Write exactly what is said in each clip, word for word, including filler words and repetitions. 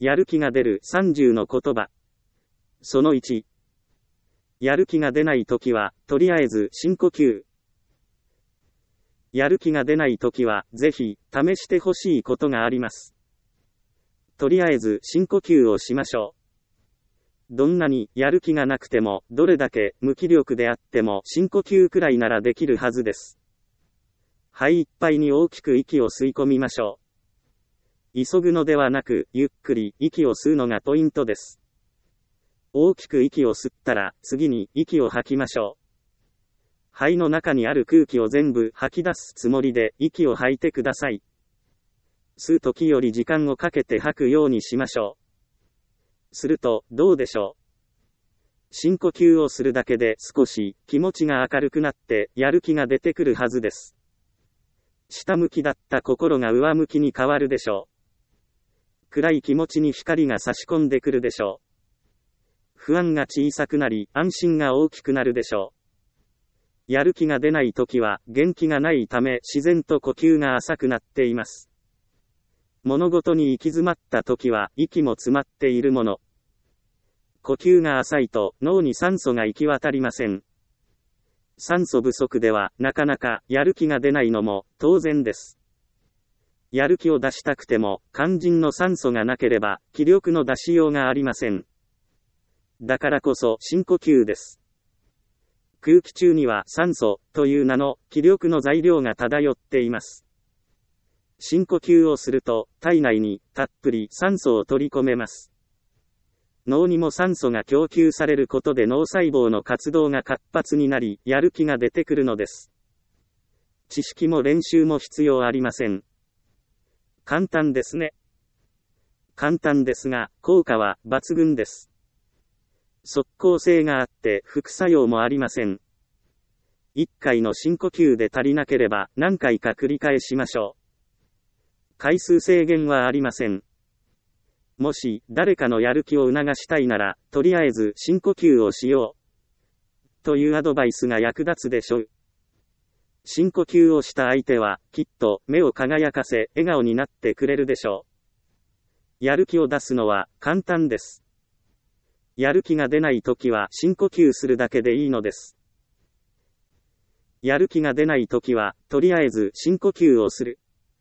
やる気が出るさんじゅうの言葉。そのいち。やる気が出ないときは、とりあえず深呼吸。やる気が出ないときは、ぜひ、試してほしいことがあります。とりあえず深呼吸をしましょう。どんなにやる気がなくても、どれだけ無気力であっても深呼吸くらいならできるはずです。肺いっぱいに大きく息を吸い込みましょう。急ぐのではなく、ゆっくり息を吸うのがポイントです。大きく息を吸ったら、次に息を吐きましょう。肺の中にある空気を全部吐き出すつもりで息を吐いてください。吸う時より時間をかけて吐くようにしましょう。すると、どうでしょう。深呼吸をするだけで少し気持ちが明るくなってやる気が出てくるはずです。下向きだった心が上向きに変わるでしょう。暗い気持ちに光が差し込んでくるでしょう。不安が小さくなり、安心が大きくなるでしょう。やる気が出ないときは、元気がないため自然と呼吸が浅くなっています。物事に行き詰まったときは、息も詰まっているもの。呼吸が浅いと、脳に酸素が行き渡りません。酸素不足では、なかなか、やる気が出ないのも、当然です。やる気を出したくても、肝心の酸素がなければ、気力の出しようがありません。だからこそ、深呼吸です。空気中には酸素という名の気力の材料が漂っています。深呼吸をすると体内にたっぷり酸素を取り込めます。脳にも酸素が供給されることで脳細胞の活動が活発になり、やる気が出てくるのです。知識も練習も必要ありません。簡単ですね。簡単ですが、効果は抜群です。即効性があって副作用もありません。いっかいの深呼吸で足りなければ何回か繰り返しましょう。回数制限はありません。もし誰かのやる気を促したいなら、とりあえず深呼吸をしよう。というアドバイスが役立つでしょう。深呼吸をした相手はきっと目を輝かせ笑顔になってくれるでしょう。やる気を出すのは簡単です。やる気が出ないときは深呼吸するだけでいいのです。やる気が出ないときは、とりあえず深呼吸をする。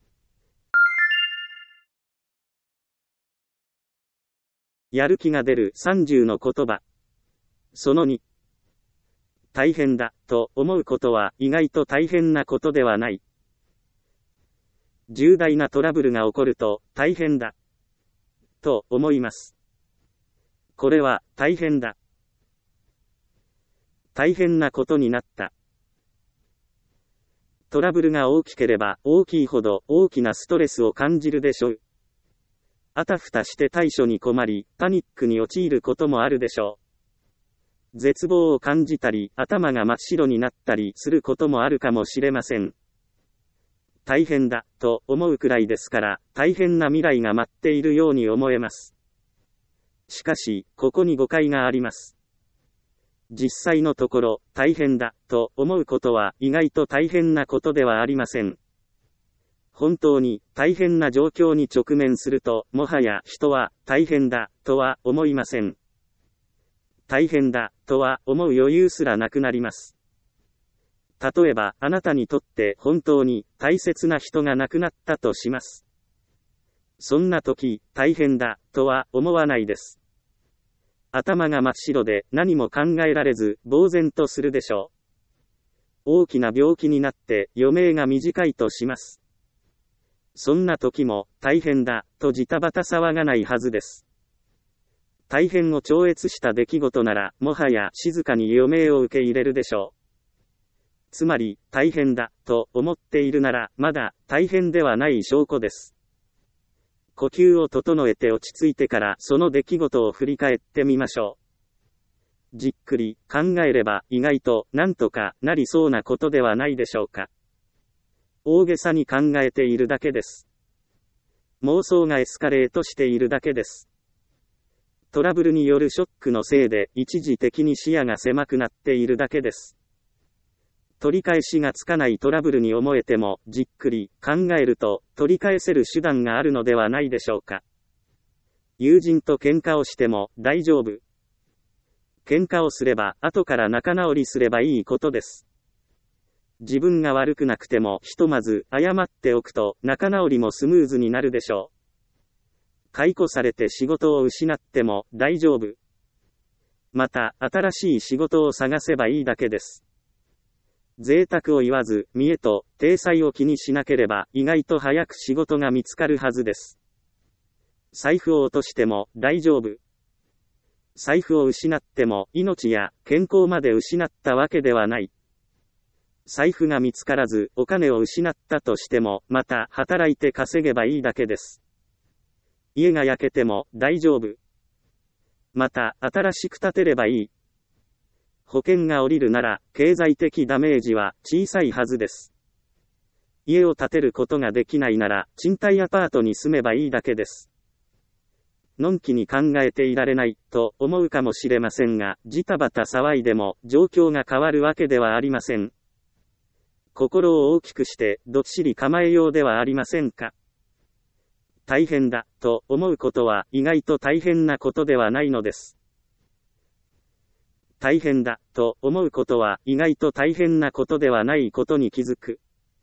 やる気が出るさんじゅうの言葉。そのに。大変だ、と思うことは意外と大変なことではない。重大なトラブルが起こると、大変だ、と思います。これは、大変だ。大変なことになった。トラブルが大きければ大きいほど大きなストレスを感じるでしょう。あたふたして対処に困り、パニックに陥ることもあるでしょう。絶望を感じたり、頭が真っ白になったりすることもあるかもしれません。大変だ、と思うくらいですから、大変な未来が待っているように思えます。しかし、ここに誤解があります。実際のところ、大変だ、と思うことは意外と大変なことではありません。本当に大変な状況に直面すると、もはや人は大変だ、とは思いません。大変だ、とは思う余裕すらなくなります。例えば、あなたにとって本当に大切な人が亡くなったとします。そんな時、大変だ、とは思わないです。頭が真っ白で何も考えられず、呆然とするでしょう。大きな病気になって余命が短いとします。そんな時も、大変だ、とジタバタ騒がないはずです。大変を超越した出来事なら、もはや静かに余命を受け入れるでしょう。つまり、大変だ、と思っているなら、まだ大変ではない証拠です。呼吸を整えて落ち着いてからその出来事を振り返ってみましょう。じっくり考えれば意外となんとかなりそうなことではないでしょうか。大げさに考えているだけです。妄想がエスカレートしているだけです。トラブルによるショックのせいで一時的に視野が狭くなっているだけです。取り返しがつかないトラブルに思えても、じっくり考えると取り返せる手段があるのではないでしょうか。 友人と喧嘩をしても大丈夫。喧嘩をすれば後から仲直りすればいいことです。自分が悪くなくてもひとまず謝っておくと仲直りもスムーズになるでしょう。解雇されて仕事を失っても大丈夫。また新しい仕事を探せばいいだけです。贅沢を言わず見栄と体裁を気にしなければ意外と早く仕事が見つかるはずです。財布を落としても大丈夫。財布を失っても命や健康まで失ったわけではない。財布が見つからずお金を失ったとしてもまた働いて稼げばいいだけです。家が焼けても大丈夫。また新しく建てればいい。保険が下りるなら経済的ダメージは小さいはずです。家を建てることができないなら賃貸アパートに住めばいいだけです。のんきに考えていられないと思うかもしれませんが、ジタバタ騒いでも状況が変わるわけではありません。心を大きくしてどっしり構えようではありませんか。大変だと思うことは意外と大変なことではないのです。大変だと思うことは意外と大変なことではないことに気づく。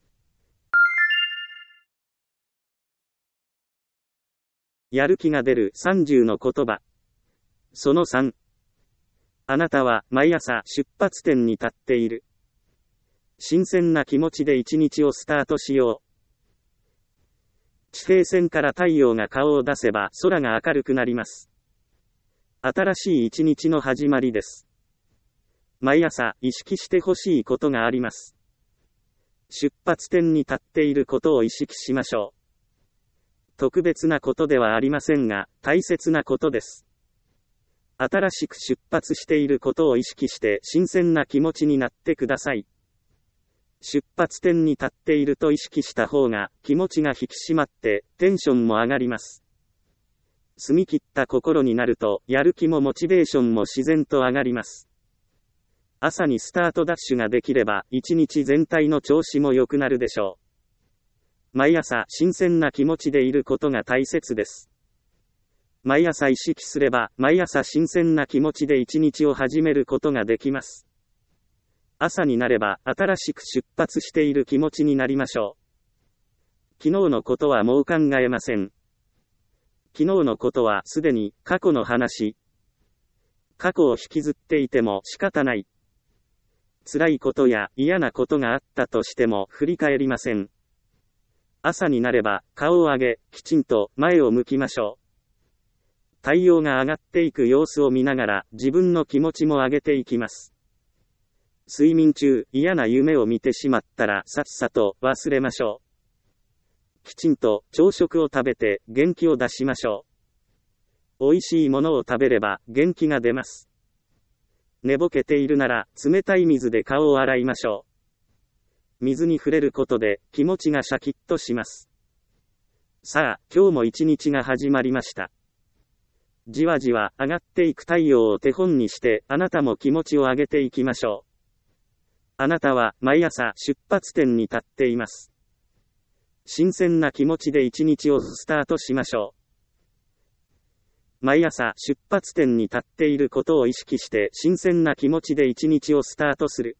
やる気が出るさんじゅうの言葉。そのさん。あなたは毎朝出発点に立っている。新鮮な気持ちで一日をスタートしよう。地平線から太陽が顔を出せば空が明るくなります。新しい一日の始まりです。毎朝意識してほしいことがあります。出発点に立っていることを意識しましょう。特別なことではありませんが、大切なことです。新しく出発していることを意識して新鮮な気持ちになってください。出発点に立っていると意識した方が気持ちが引き締まってテンションも上がります。澄み切った心になるとやる気もモチベーションも自然と上がります。朝にスタートダッシュができれば一日全体の調子も良くなるでしょう。毎朝新鮮な気持ちでいることが大切です。毎朝意識すれば毎朝新鮮な気持ちで一日を始めることができます。朝になれば新しく出発している気持ちになりましょう。昨日のことはもう考えません。昨日のことはすでに過去の話。過去を引きずっていても仕方ない。辛いことや嫌なことがあったとしても振り返りません。朝になれば顔を上げ、きちんと前を向きましょう。太陽が上がっていく様子を見ながら自分の気持ちも上げていきます。睡眠中、嫌な夢を見てしまったらさっさと忘れましょう。きちんと朝食を食べて元気を出しましょう。美味しいものを食べれば元気が出ます。寝ぼけているなら冷たい水で顔を洗いましょう。水に触れることで気持ちがシャキッとします。さあ、今日も一日が始まりました。じわじわ上がっていく太陽を手本にしてあなたも気持ちを上げていきましょう。あなたは毎朝出発点に立っています。新鮮な気持ちで一日をスタートしましょう。毎朝出発点に立っていることを意識して新鮮な気持ちで一日をスタートする。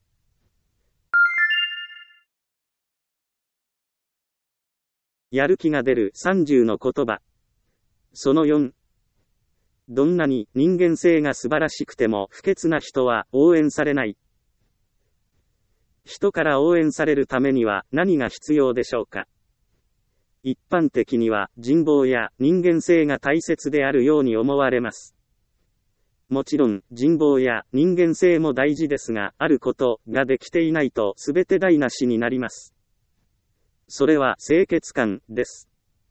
やる気が出るさんじゅうの言葉。そのよん。どんなに人間性が素晴らしくても不潔な人は応援されない。人から応援されるためには何が必要でしょうか。一般的には人望や人間性が大切であるように思われます。もちろん人望や人間性も大事ですが、あることができていないと全て台無しになります。それは清潔感です。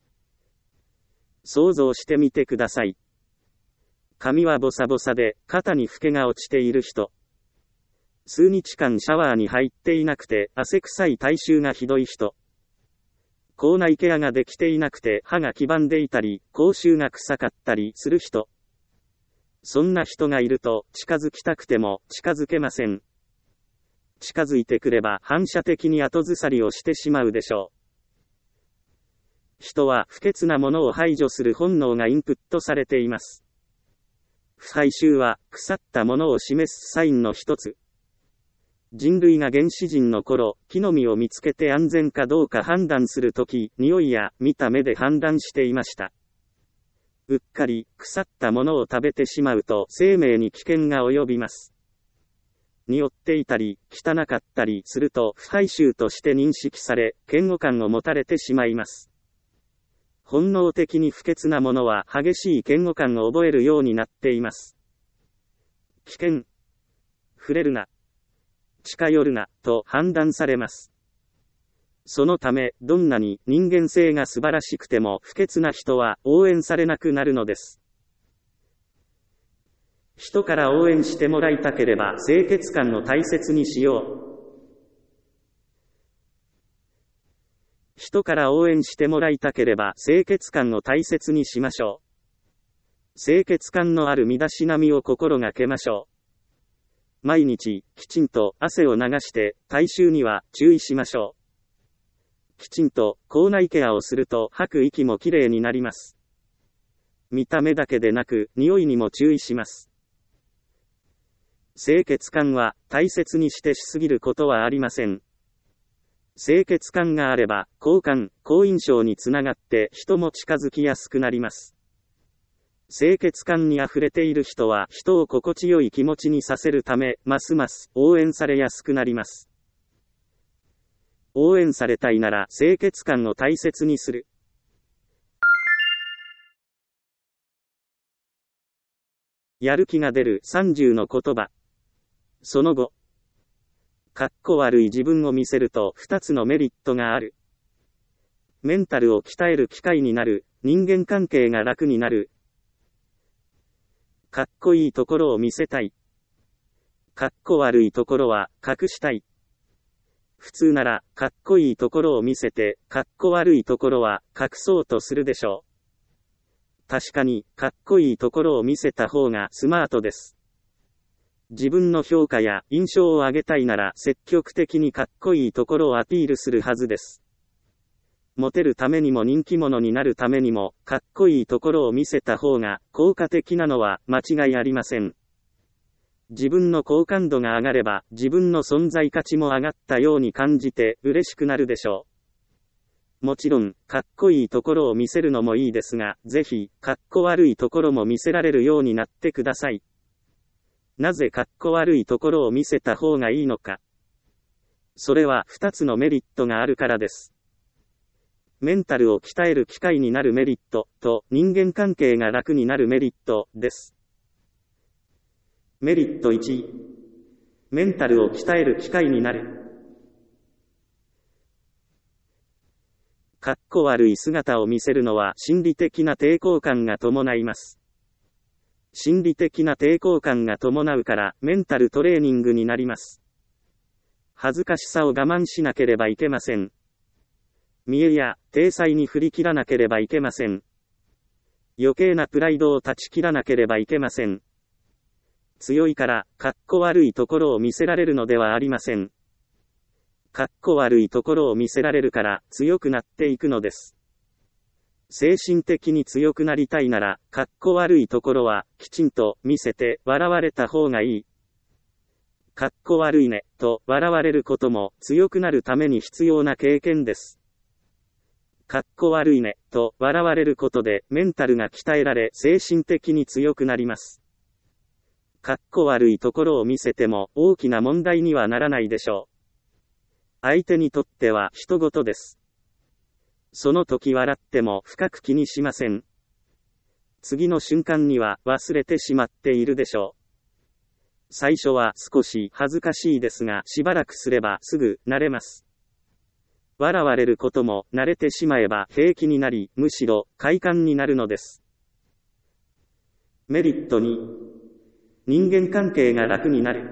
想像してみてください。髪はボサボサで肩にフケが落ちている人。数日間シャワーに入っていなくて汗臭い体臭がひどい人。口内ケアができていなくて歯が黄ばんでいたり、口臭が臭かったりする人。そんな人がいると近づきたくても近づけません。近づいてくれば反射的に後ずさりをしてしまうでしょう。 人は不潔なものを排除する本能がインプットされています。腐敗臭は腐ったものを示すサインの一つ。人類が原始人の頃、木の実を見つけて安全かどうか判断するとき、匂いや見た目で判断していました。うっかり腐ったものを食べてしまうと生命に危険が及びます。匂っていたり、汚かったりすると腐敗臭として認識され、嫌悪感を持たれてしまいます。本能的に不潔なものは激しい嫌悪感を覚えるようになっています。危険。触れるな。近寄るな、と判断されます。そのため、どんなに人間性が素晴らしくても不潔な人は応援されなくなるのです。人から応援してもらいたければ清潔感を大切にしよう。人から応援してもらいたければ清潔感を大切にしましょう。清潔感のある身だしなみを心がけましょう。毎日、きちんと汗を流して体臭には注意しましょう。きちんと口内ケアをすると吐く息もきれいになります。見た目だけでなく匂いにも注意します。清潔感は大切にしてしすぎることはありません。清潔感があれば好感、好印象につながって人も近づきやすくなります。清潔感にあふれている人は人を心地よい気持ちにさせるため、ますます応援されやすくなります。応援されたいなら清潔感を大切にする。やる気が出るさんじゅうの言葉。その後、かっこ悪い自分を見せるとふたつのメリットがある。メンタルを鍛える機会になる。人間関係が楽になる。かっこいいところを見せたい。かっこ悪いところは隠したい。普通なら、かっこいいところを見せて、かっこ悪いところは隠そうとするでしょう。確かに、かっこいいところを見せた方がスマートです。自分の評価や印象を上げたいなら積極的にかっこいいところをアピールするはずです。モテるためにも人気者になるためにも、かっこいいところを見せた方が効果的なのは間違いありません。自分の好感度が上がれば、自分の存在価値も上がったように感じて嬉しくなるでしょう。もちろん、かっこいいところを見せるのもいいですが、ぜひ、かっこ悪いところも見せられるようになってください。なぜかっこ悪いところを見せた方がいいのか。それはふたつのメリットがあるからです。メンタルを鍛える機会になるメリットと人間関係が楽になるメリットです。メリットいち、メンタルを鍛える機会になる。かっこ悪い姿を見せるのは心理的な抵抗感が伴います。心理的な抵抗感が伴うからメンタルトレーニングになります。恥ずかしさを我慢しなければいけません。見栄や体裁に振り切らなければいけません。余計なプライドを断ち切らなければいけません。強いから、かっこ悪いところを見せられるのではありません。かっこ悪いところを見せられるから強くなっていくのです。精神的に強くなりたいなら、かっこ悪いところはきちんと見せて笑われた方がいい。かっこ悪いね、と笑われることも強くなるために必要な経験です。かっこ悪いね、と笑われることでメンタルが鍛えられ精神的に強くなります。かっこ悪いところを見せても大きな問題にはならないでしょう。相手にとっては人事です。その時笑っても深く気にしません。次の瞬間には忘れてしまっているでしょう。最初は少し恥ずかしいですが、しばらくすればすぐ慣れます。笑われることも慣れてしまえば平気になり、むしろ快感になるのです。メリットに、人間関係が楽になる。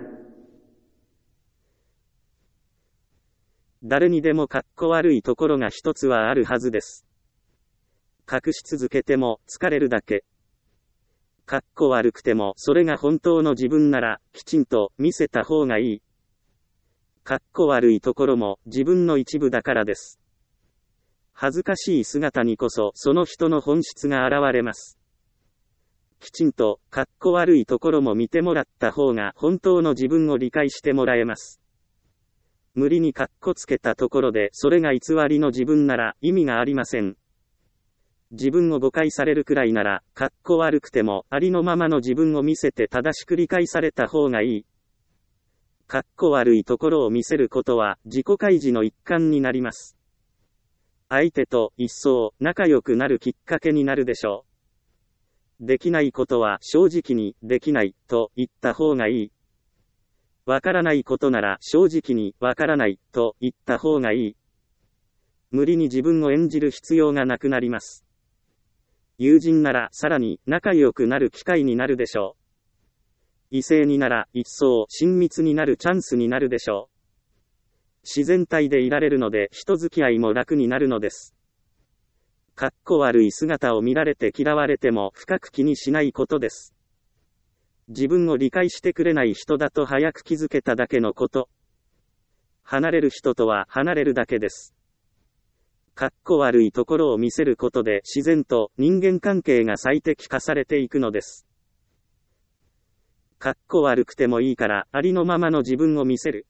誰にでもかっこ悪いところが一つはあるはずです。隠し続けても疲れるだけ。かっこ悪くてもそれが本当の自分ならきちんと見せた方がいい。かっこ悪いところも自分の一部だからです。 恥ずかしい姿にこそその人の本質が現れます。きちんと、かっこ悪いところも見てもらった方が本当の自分を理解してもらえます。無理にかっこつけたところでそれが偽りの自分なら意味がありません。自分を誤解されるくらいなら、かっこ悪くてもありのままの自分を見せて正しく理解された方がいい。かっこ悪いところを見せることは自己開示の一環になります。相手と一層仲良くなるきっかけになるでしょう。できないことは正直にできないと言った方がいい。わからないことなら正直にわからないと言った方がいい。無理に自分を演じる必要がなくなります。友人ならさらに仲良くなる機会になるでしょう。異性になら一層親密になるチャンスになるでしょう。自然体でいられるので人付き合いも楽になるのです。かっこ悪い姿を見られて嫌われても深く気にしないことです。自分を理解してくれない人だと早く気づけただけのこと。離れる人とは離れるだけです。かっこ悪いところを見せることで自然と人間関係が最適化されていくのです。かっこ悪くてもいいからありのままの自分を見せる。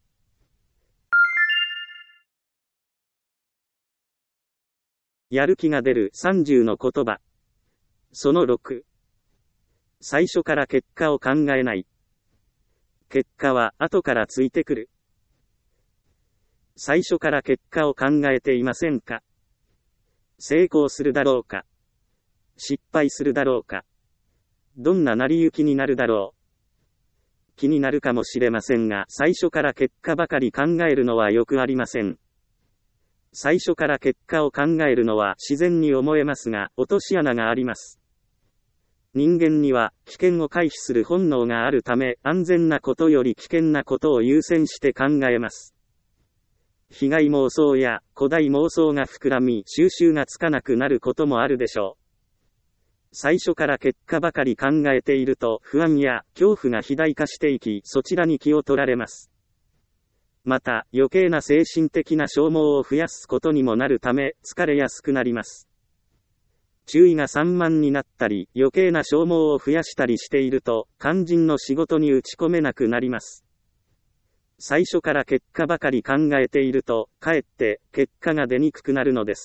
やる気が出るさんじゅうの言葉。そのろく。最初から結果を考えない。結果は後からついてくる。最初から結果を考えていませんか？成功するだろうか？失敗するだろうか？どんな成り行きになるだろう？気になるかもしれませんが、最初から結果ばかり考えるのはよくありません。最初から結果を考えるのは自然に思えますが、落とし穴があります。人間には危険を回避する本能があるため、安全なことより危険なことを優先して考えます。被害妄想や古代妄想が膨らみ、収拾がつかなくなることもあるでしょう。最初から結果ばかり考えていると不安や恐怖が肥大化していき、そちらに気を取られます。また、余計な精神的な消耗を増やすことにもなるため、疲れやすくなります。注意が散漫になったり、余計な消耗を増やしたりしていると、肝心の仕事に打ち込めなくなります。最初から結果ばかり考えていると、かえって結果が出にくくなるのです。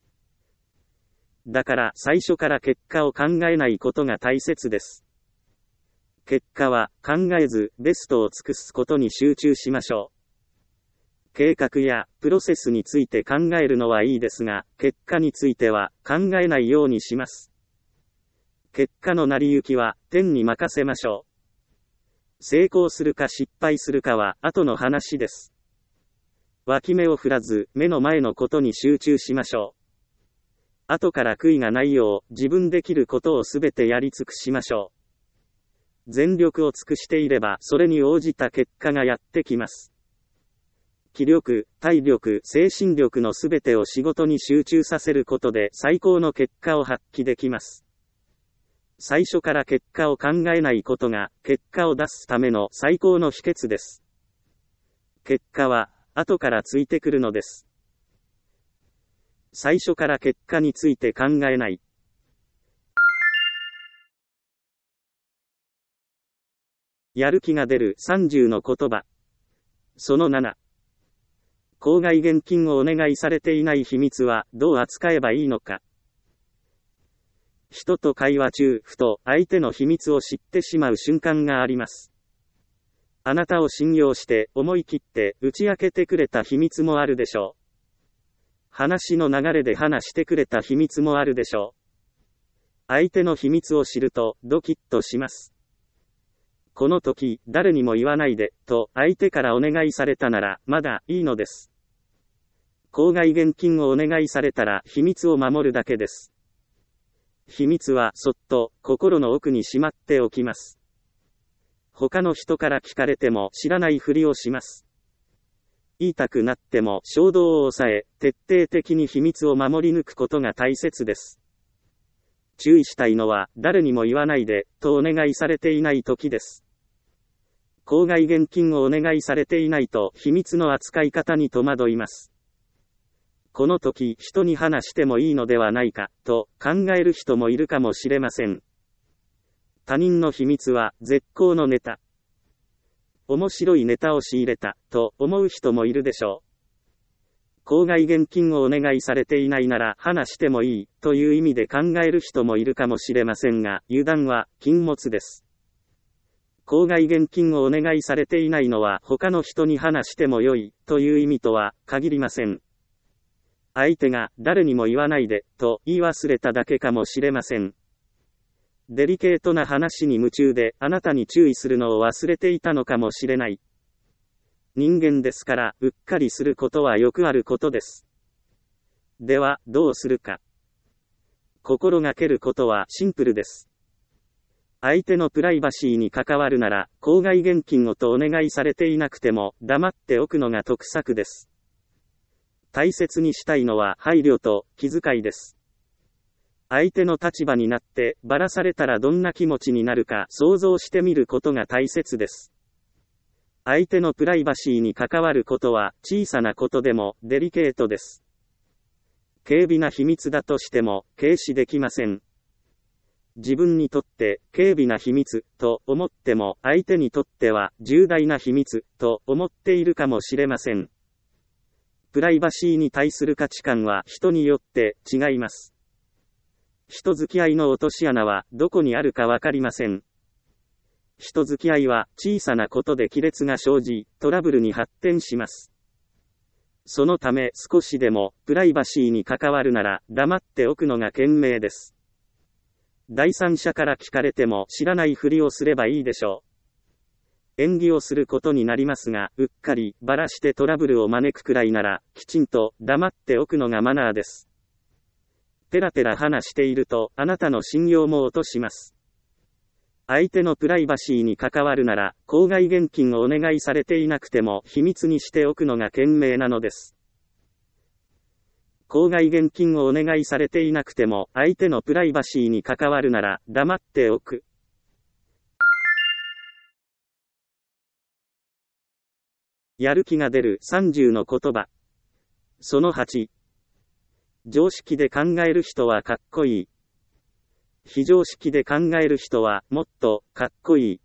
だから最初から結果を考えないことが大切です。結果は考えずベストを尽くすことに集中しましょう。計画やプロセスについて考えるのはいいですが、結果については考えないようにします。結果の成り行きは天に任せましょう。成功するか失敗するかは後の話です。脇目を振らず目の前のことに集中しましょう。後から悔いがないよう自分できることをすべてやり尽くしましょう。全力を尽くしていればそれに応じた結果がやってきます。気力、体力、精神力のすべてを仕事に集中させることで最高の結果を発揮できます。最初から結果を考えないことが結果を出すための最高の秘訣です。結果は後からついてくるのです。最初から結果について考えない。やる気が出るさんじゅうの言葉。そのなな。口外現金をお願いされていない秘密はどう扱えばいいのか。人と会話中、ふと相手の秘密を知ってしまう瞬間があります。あなたを信用して思い切って打ち明けてくれた秘密もあるでしょう。話の流れで話してくれた秘密もあるでしょう。相手の秘密を知るとドキッとします。この時、誰にも言わないで、と相手からお願いされたなら、まだいいのです。口外現金をお願いされたら秘密を守るだけです。秘密はそっと心の奥にしまっておきます。他の人から聞かれても知らないふりをします。言いたくなっても衝動を抑え、徹底的に秘密を守り抜くことが大切です。注意したいのは誰にも言わないで、とお願いされていない時です。口外現金をお願いされていないと秘密の扱い方に戸惑います。 この時人に話してもいいのではないか、と考える人もいるかもしれません。他人の秘密は絶好のネタ。面白いネタを仕入れた、と思う人もいるでしょう。口外現金をお願いされていないなら話してもいい、という意味で考える人もいるかもしれませんが、油断は禁物です。口外現金をお願いされていないのは他の人に話してもよい、という意味とは限りません。相手が誰にも言わないで、と言い忘れただけかもしれません。デリケートな話に夢中であなたに注意するのを忘れていたのかもしれない。人間ですから、うっかりすることはよくあることです。では、どうするか。心がけることはシンプルです。相手のプライバシーに関わるなら、口外現金をとお願いされていなくても、黙っておくのが得策です。大切にしたいのは配慮と気遣いです。相手の立場になってばらされたらどんな気持ちになるか想像してみることが大切です。相手のプライバシーに関わることは小さなことでもデリケートです。軽微な秘密だとしても軽視できません。自分にとって軽微な秘密と思っても相手にとっては重大な秘密と思っているかもしれません。プライバシーに対する価値観は人によって違います。人付き合いの落とし穴はどこにあるかわかりません。人付き合いは小さなことで亀裂が生じ、トラブルに発展します。そのため少しでもプライバシーに関わるなら黙っておくのが賢明です。第三者から聞かれても知らないふりをすればいいでしょう。演技をすることになりますが、うっかりばらしてトラブルを招くくらいなら、きちんと黙っておくのがマナーです。ペラペラ話していると、あなたの信用も落とします。相手のプライバシーに関わるなら、口外現金をお願いされていなくても秘密にしておくのが賢明なのです。口外現金をお願いされていなくても、相手のプライバシーに関わるなら、黙っておく。やる気が出るさんじゅうの言葉。そのはち。常識で考える人はかっこいい。非常識で考える人はもっとかっこいい。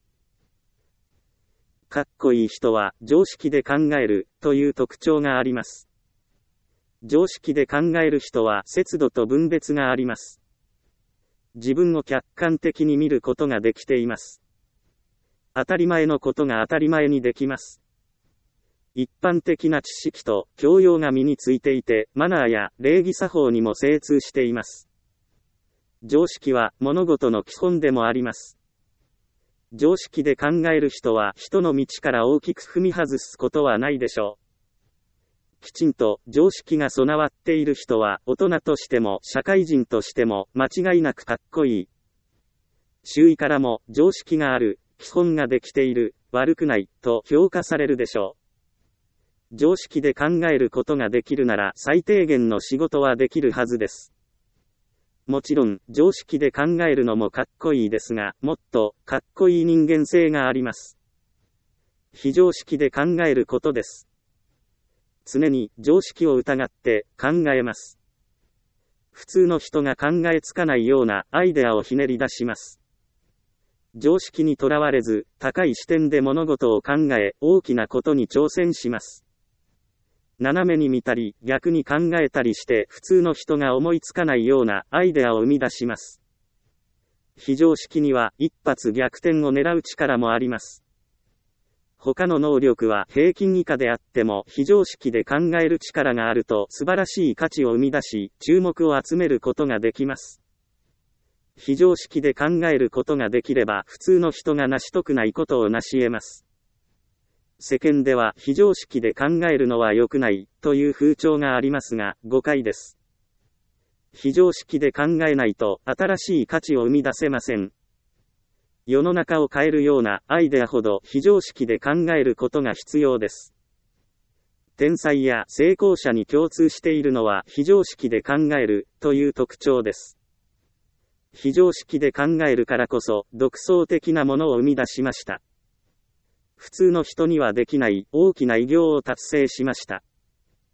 かっこいい人は常識で考えるという特徴があります。常識で考える人は節度と分別があります。自分を客観的に見ることができています。当たり前のことが当たり前にできます。一般的な知識と教養が身についていて、マナーや礼儀作法にも精通しています。常識は物事の基本でもあります。常識で考える人は人の道から大きく踏み外すことはないでしょう。きちんと常識が備わっている人は大人としても社会人としても間違いなくかっこいい。周囲からも常識がある、基本ができている、悪くないと評価されるでしょう。常識で考えることができるなら最低限の仕事はできるはずです。もちろん常識で考えるのもかっこいいですが、もっとかっこいい人間性があります。非常識で考えることです。常に常識を疑って考えます。普通の人が考えつかないようなアイデアをひねり出します。常識にとらわれず、高い視点で物事を考え、大きなことに挑戦します。斜めに見たり、逆に考えたりして、普通の人が思いつかないようなアイデアを生み出します。非常識には、一発逆転を狙う力もあります。他の能力は平均以下であっても、非常識で考える力があると、素晴らしい価値を生み出し、注目を集めることができます。非常識で考えることができれば、普通の人が成し得ないことを成し得ます。世間では非常識で考えるのは良くないという風潮がありますが、誤解です。非常識で考えないと新しい価値を生み出せません。世の中を変えるようなアイデアほど非常識で考えることが必要です。天才や成功者に共通しているのは非常識で考えるという特徴です。非常識で考えるからこそ独創的なものを生み出しました。普通の人にはできない大きな偉業を達成しました。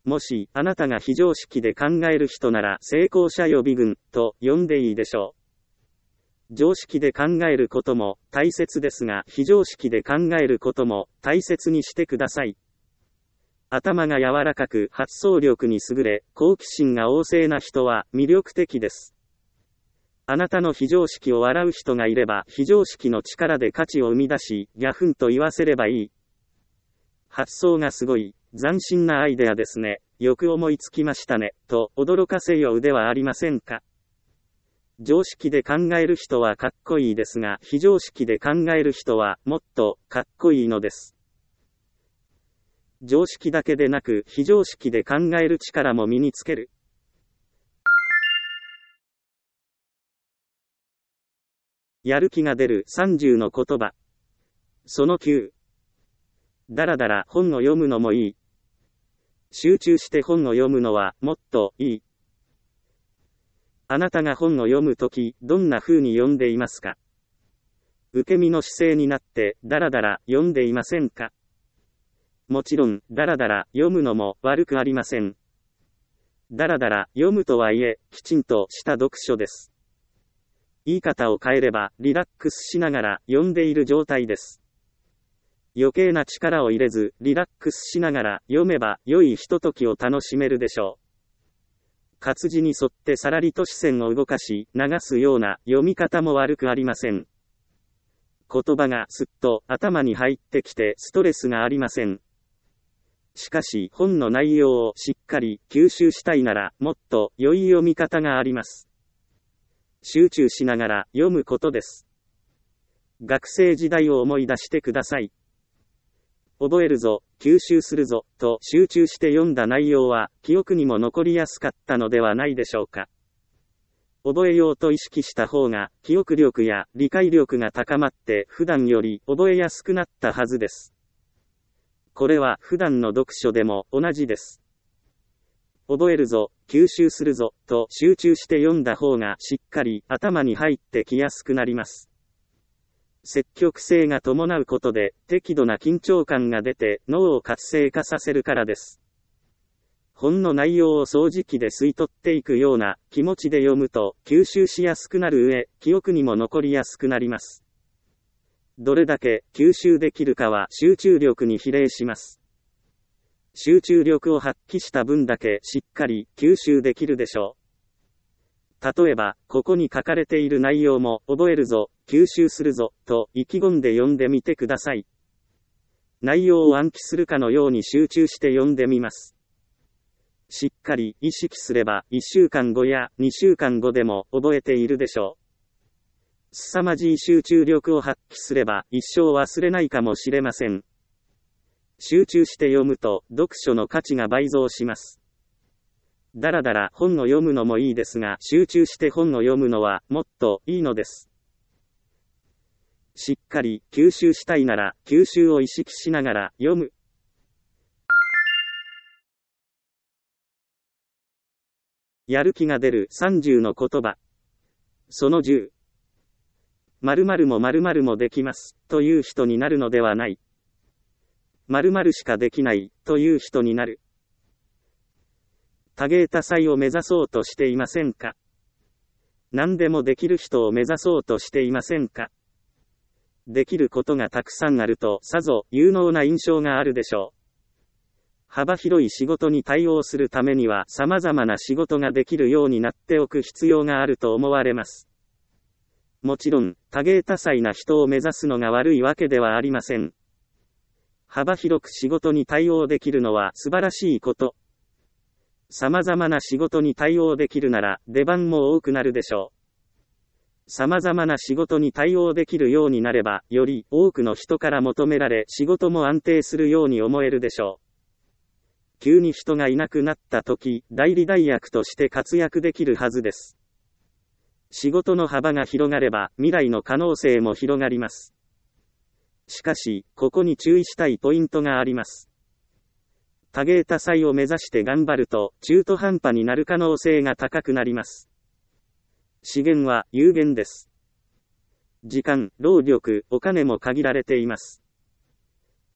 もし、あなたが非常識で考える人なら、成功者予備軍、と呼んでいいでしょう。常識で考えることも、大切ですが、非常識で考えることも、大切にしてください。頭が柔らかく、発想力に優れ、好奇心が旺盛な人は、魅力的です。あなたの非常識を笑う人がいれば、非常識の力で価値を生み出し、ギャフンと言わせればいい。発想がすごい。斬新なアイデアですね。よく思いつきましたね。と、驚かせようではありませんか。常識で考える人はかっこいいですが、非常識で考える人は、もっと、かっこいいのです。常識だけでなく、非常識で考える力も身につける。やる気が出るさんじゅうの言葉。そのきゅう。だらだら本を読むのもいい。集中して本を読むのはもっといい。あなたが本を読むとき、どんな風に読んでいますか？受け身の姿勢になって、だらだら読んでいませんか？もちろん、だらだら読むのも悪くありません。だらだら読むとはいえ、きちんとした読書です。言い方を変えれば、リラックスしながら読んでいる状態です。余計な力を入れず、リラックスしながら読めば、良いひとときを楽しめるでしょう。活字に沿ってさらりと視線を動かし、流すような読み方も悪くありません。言葉がすっと頭に入ってきてストレスがありません。しかし、本の内容をしっかり吸収したいなら、もっと良い読み方があります。集中しながら読むことです。学生時代を思い出してください。覚えるぞ、吸収するぞ、と集中して読んだ内容は、記憶にも残りやすかったのではないでしょうか。覚えようと意識した方が、記憶力や理解力が高まって、普段より覚えやすくなったはずです。これは普段の読書でも同じです。覚えるぞ、吸収するぞ、と集中して読んだ方がしっかり頭に入ってきやすくなります。積極性が伴うことで、適度な緊張感が出て、脳を活性化させるからです。本の内容を掃除機で吸い取っていくような気持ちで読むと、吸収しやすくなる上、記憶にも残りやすくなります。どれだけ吸収できるかは集中力に比例します。集中力を発揮した分だけしっかり吸収できるでしょう。例えば、ここに書かれている内容も、覚えるぞ、吸収するぞ、と意気込んで読んでみてください。内容を暗記するかのように集中して読んでみます。しっかり意識すれば、いっしゅうかんごやにしゅうかんごでも覚えているでしょう。凄まじい集中力を発揮すれば、一生忘れないかもしれません。集中して読むと、読書の価値が倍増します。だらだら本を読むのもいいですが、集中して本を読むのはもっといいのです。しっかり吸収したいなら、吸収を意識しながら読む。やる気が出るさんじゅうの言葉。そのじゅう。〇〇も〇〇もできます、という人になるのではない。〇〇しかできない、という人になる。多芸多彩を目指そうとしていませんか？何でもできる人を目指そうとしていませんか？できることがたくさんあると、さぞ有能な印象があるでしょう。幅広い仕事に対応するためには、様々な仕事ができるようになっておく必要があると思われます。もちろん、多芸多彩な人を目指すのが悪いわけではありません。幅広く仕事に対応できるのは素晴らしいこと。様々な仕事に対応できるなら、出番も多くなるでしょう。様々な仕事に対応できるようになれば、より多くの人から求められ、仕事も安定するように思えるでしょう。急に人がいなくなった時、代理代役として活躍できるはずです。仕事の幅が広がれば、未来の可能性も広がります。しかし、ここに注意したいポイントがあります。多芸多彩を目指して頑張ると、中途半端になる可能性が高くなります。資源は有限です。時間、労力、お金も限られています。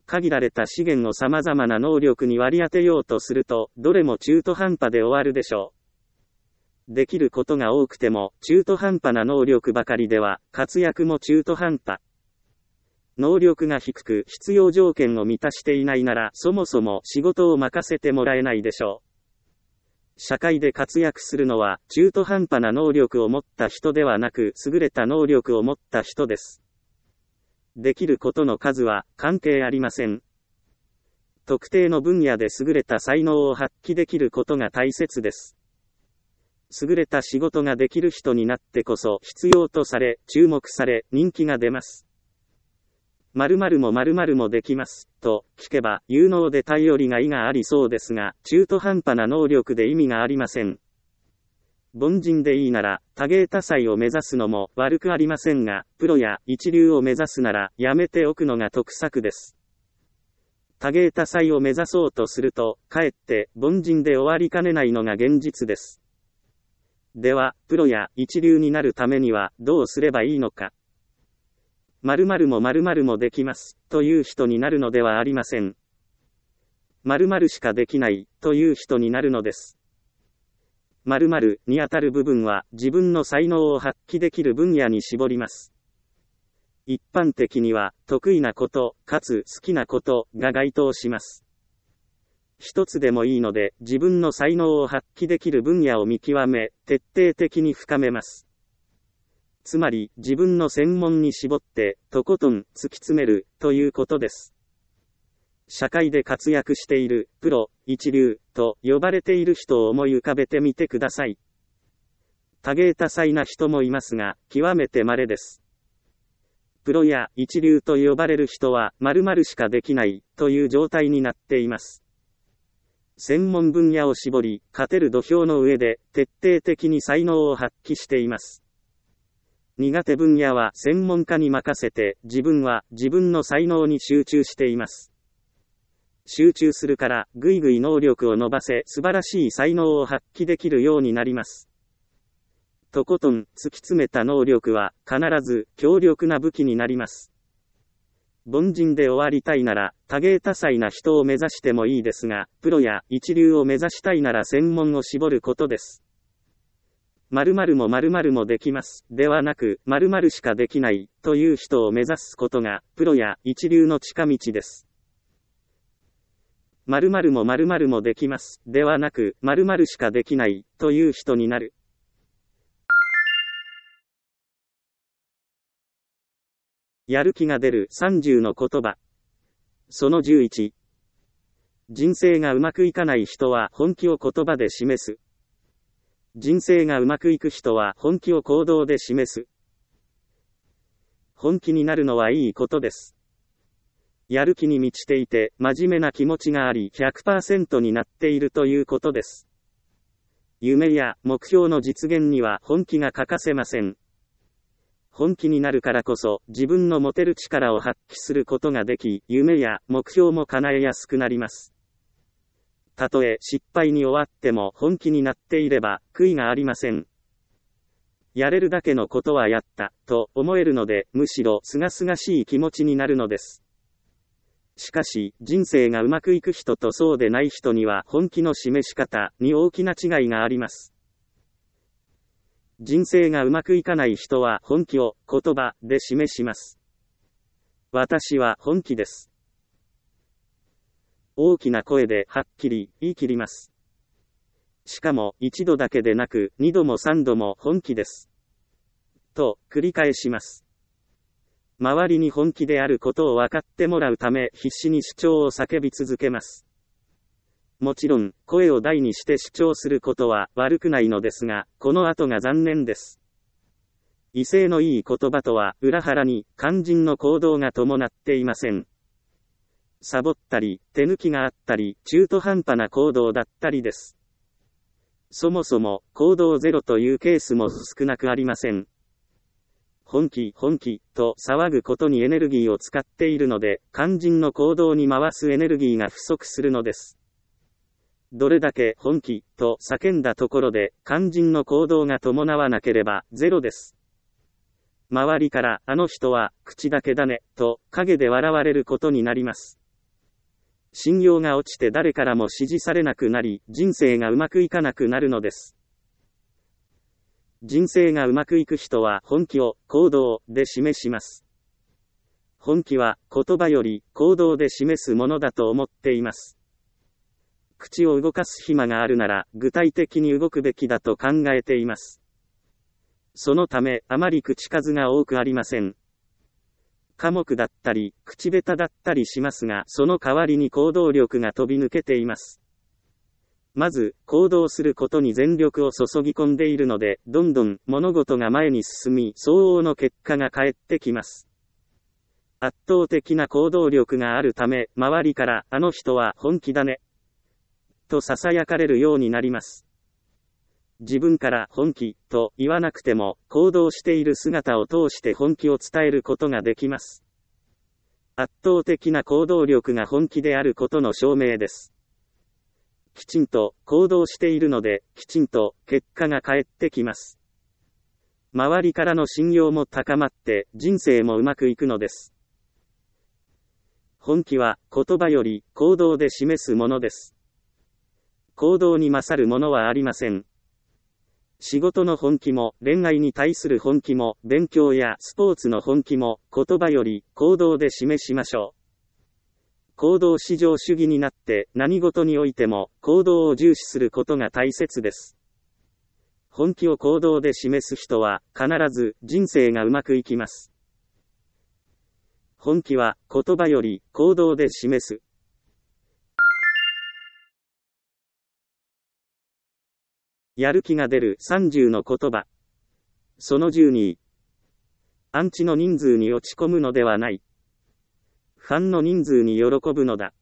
限られた資源を様々な能力に割り当てようとすると、どれも中途半端で終わるでしょう。できることが多くても、中途半端な能力ばかりでは、活躍も中途半端。能力が低く、必要条件を満たしていないなら、そもそも仕事を任せてもらえないでしょう。社会で活躍するのは、中途半端な能力を持った人ではなく、優れた能力を持った人です。できることの数は関係ありません。特定の分野で優れた才能を発揮できることが大切です。優れた仕事ができる人になってこそ必要とされ、注目され、人気が出ます。〇〇も〇〇もできます、と聞けば有能で頼りがいがありそうですが、中途半端な能力で意味がありません。凡人でいいなら、多芸多才を目指すのも悪くありませんが、プロや一流を目指すなら、やめておくのが得策です。多芸多才を目指そうとすると、かえって凡人で終わりかねないのが現実です。では、プロや一流になるためにはどうすればいいのか。〇〇も〇〇もできます、という人になるのではありません。〇〇しかできない、という人になるのです。〇〇にあたる部分は自分の才能を発揮できる分野に絞ります。一般的には得意なこと、かつ好きなことが該当します。一つでもいいので自分の才能を発揮できる分野を見極め、徹底的に深めます。つまり自分の専門に絞ってとことん突き詰めるということです。社会で活躍しているプロ、一流と呼ばれている人を思い浮かべてみてください。多芸多才な人もいますが、極めて稀です。プロや一流と呼ばれる人は〇〇しかできないという状態になっています。専門分野を絞り、勝てる土俵の上で徹底的に才能を発揮しています。苦手分野は専門家に任せて、自分は自分の才能に集中しています。集中するから、ぐいぐい能力を伸ばせ、素晴らしい才能を発揮できるようになります。とことん突き詰めた能力は、必ず強力な武器になります。凡人で終わりたいなら、多芸多才な人を目指してもいいですが、プロや一流を目指したいなら専門を絞ることです。〇〇も〇〇もできます、ではなく、〇〇しかできない、という人を目指すことが、プロや一流の近道です。〇〇も〇〇もできます、ではなく、〇〇しかできない、という人になる。やる気が出るさんじゅうの言葉。そのじゅういち。人生がうまくいかない人は本気を言葉で示す。人生がうまくいく人は本気を行動で示す。本気になるのはいいことです。やる気に満ちていて、真面目な気持ちがあり ひゃくパーセント になっているということです。夢や目標の実現には本気が欠かせません。本気になるからこそ、自分の持てる力を発揮することができ、夢や目標も叶えやすくなります。たとえ失敗に終わっても本気になっていれば、悔いがありません。やれるだけのことはやった、と思えるので、むしろ清々しい気持ちになるのです。しかし、人生がうまくいく人とそうでない人には本気の示し方に大きな違いがあります。人生がうまくいかない人は本気を言葉で示します。私は本気です。大きな声ではっきり言い切ります。しかも一度だけでなく二度も三度も本気です。と繰り返します。周りに本気であることを分かってもらうため必死に主張を叫び続けます。もちろん、声を大にして主張することは悪くないのですが、この後が残念です。威勢のいい言葉とは、裏腹に、肝心の行動が伴っていません。サボったり、手抜きがあったり、中途半端な行動だったりです。そもそも、行動ゼロというケースも少なくありません。本気、本気、と騒ぐことにエネルギーを使っているので、肝心の行動に回すエネルギーが不足するのです。どれだけ本気と叫んだところで肝心の行動が伴わなければゼロです。周りからあの人は口だけだねと陰で笑われることになります。 信用が落ちて誰からも支持されなくなり、人生がうまくいかなくなるのです。人生がうまくいく人は本気を行動で示します。本気は言葉より行動で示すものだと思っています。口を動かす暇があるなら具体的に動くべきだと考えています。そのためあまり口数が多くありません。寡黙だったり口下手だったりしますが、その代わりに行動力が飛び抜けています。まず、行動することに全力を注ぎ込んでいるので、どんどん物事が前に進み、相応の結果が返ってきます。圧倒的な行動力があるため、周りから、あの人は本気だね、と囁かれるようになります。自分から本気と言わなくても、行動している姿を通して本気を伝えることができます。圧倒的な行動力が本気であることの証明です。きちんと行動しているので、きちんと結果が返ってきます。周りからの信用も高まって、人生もうまくいくのです。本気は言葉より行動で示すものです。行動に勝るものはありません。仕事の本気も、恋愛に対する本気も、勉強やスポーツの本気も、言葉より行動で示しましょう。行動至上主義になって何事においても行動を重視することが大切です。本気を行動で示す人は必ず人生がうまくいきます。本気は言葉より行動で示す。やる気が出るさんじゅうの言葉。そのじゅうに。アンチの人数に落ち込むのではない。ファンの人数に喜ぶのだ。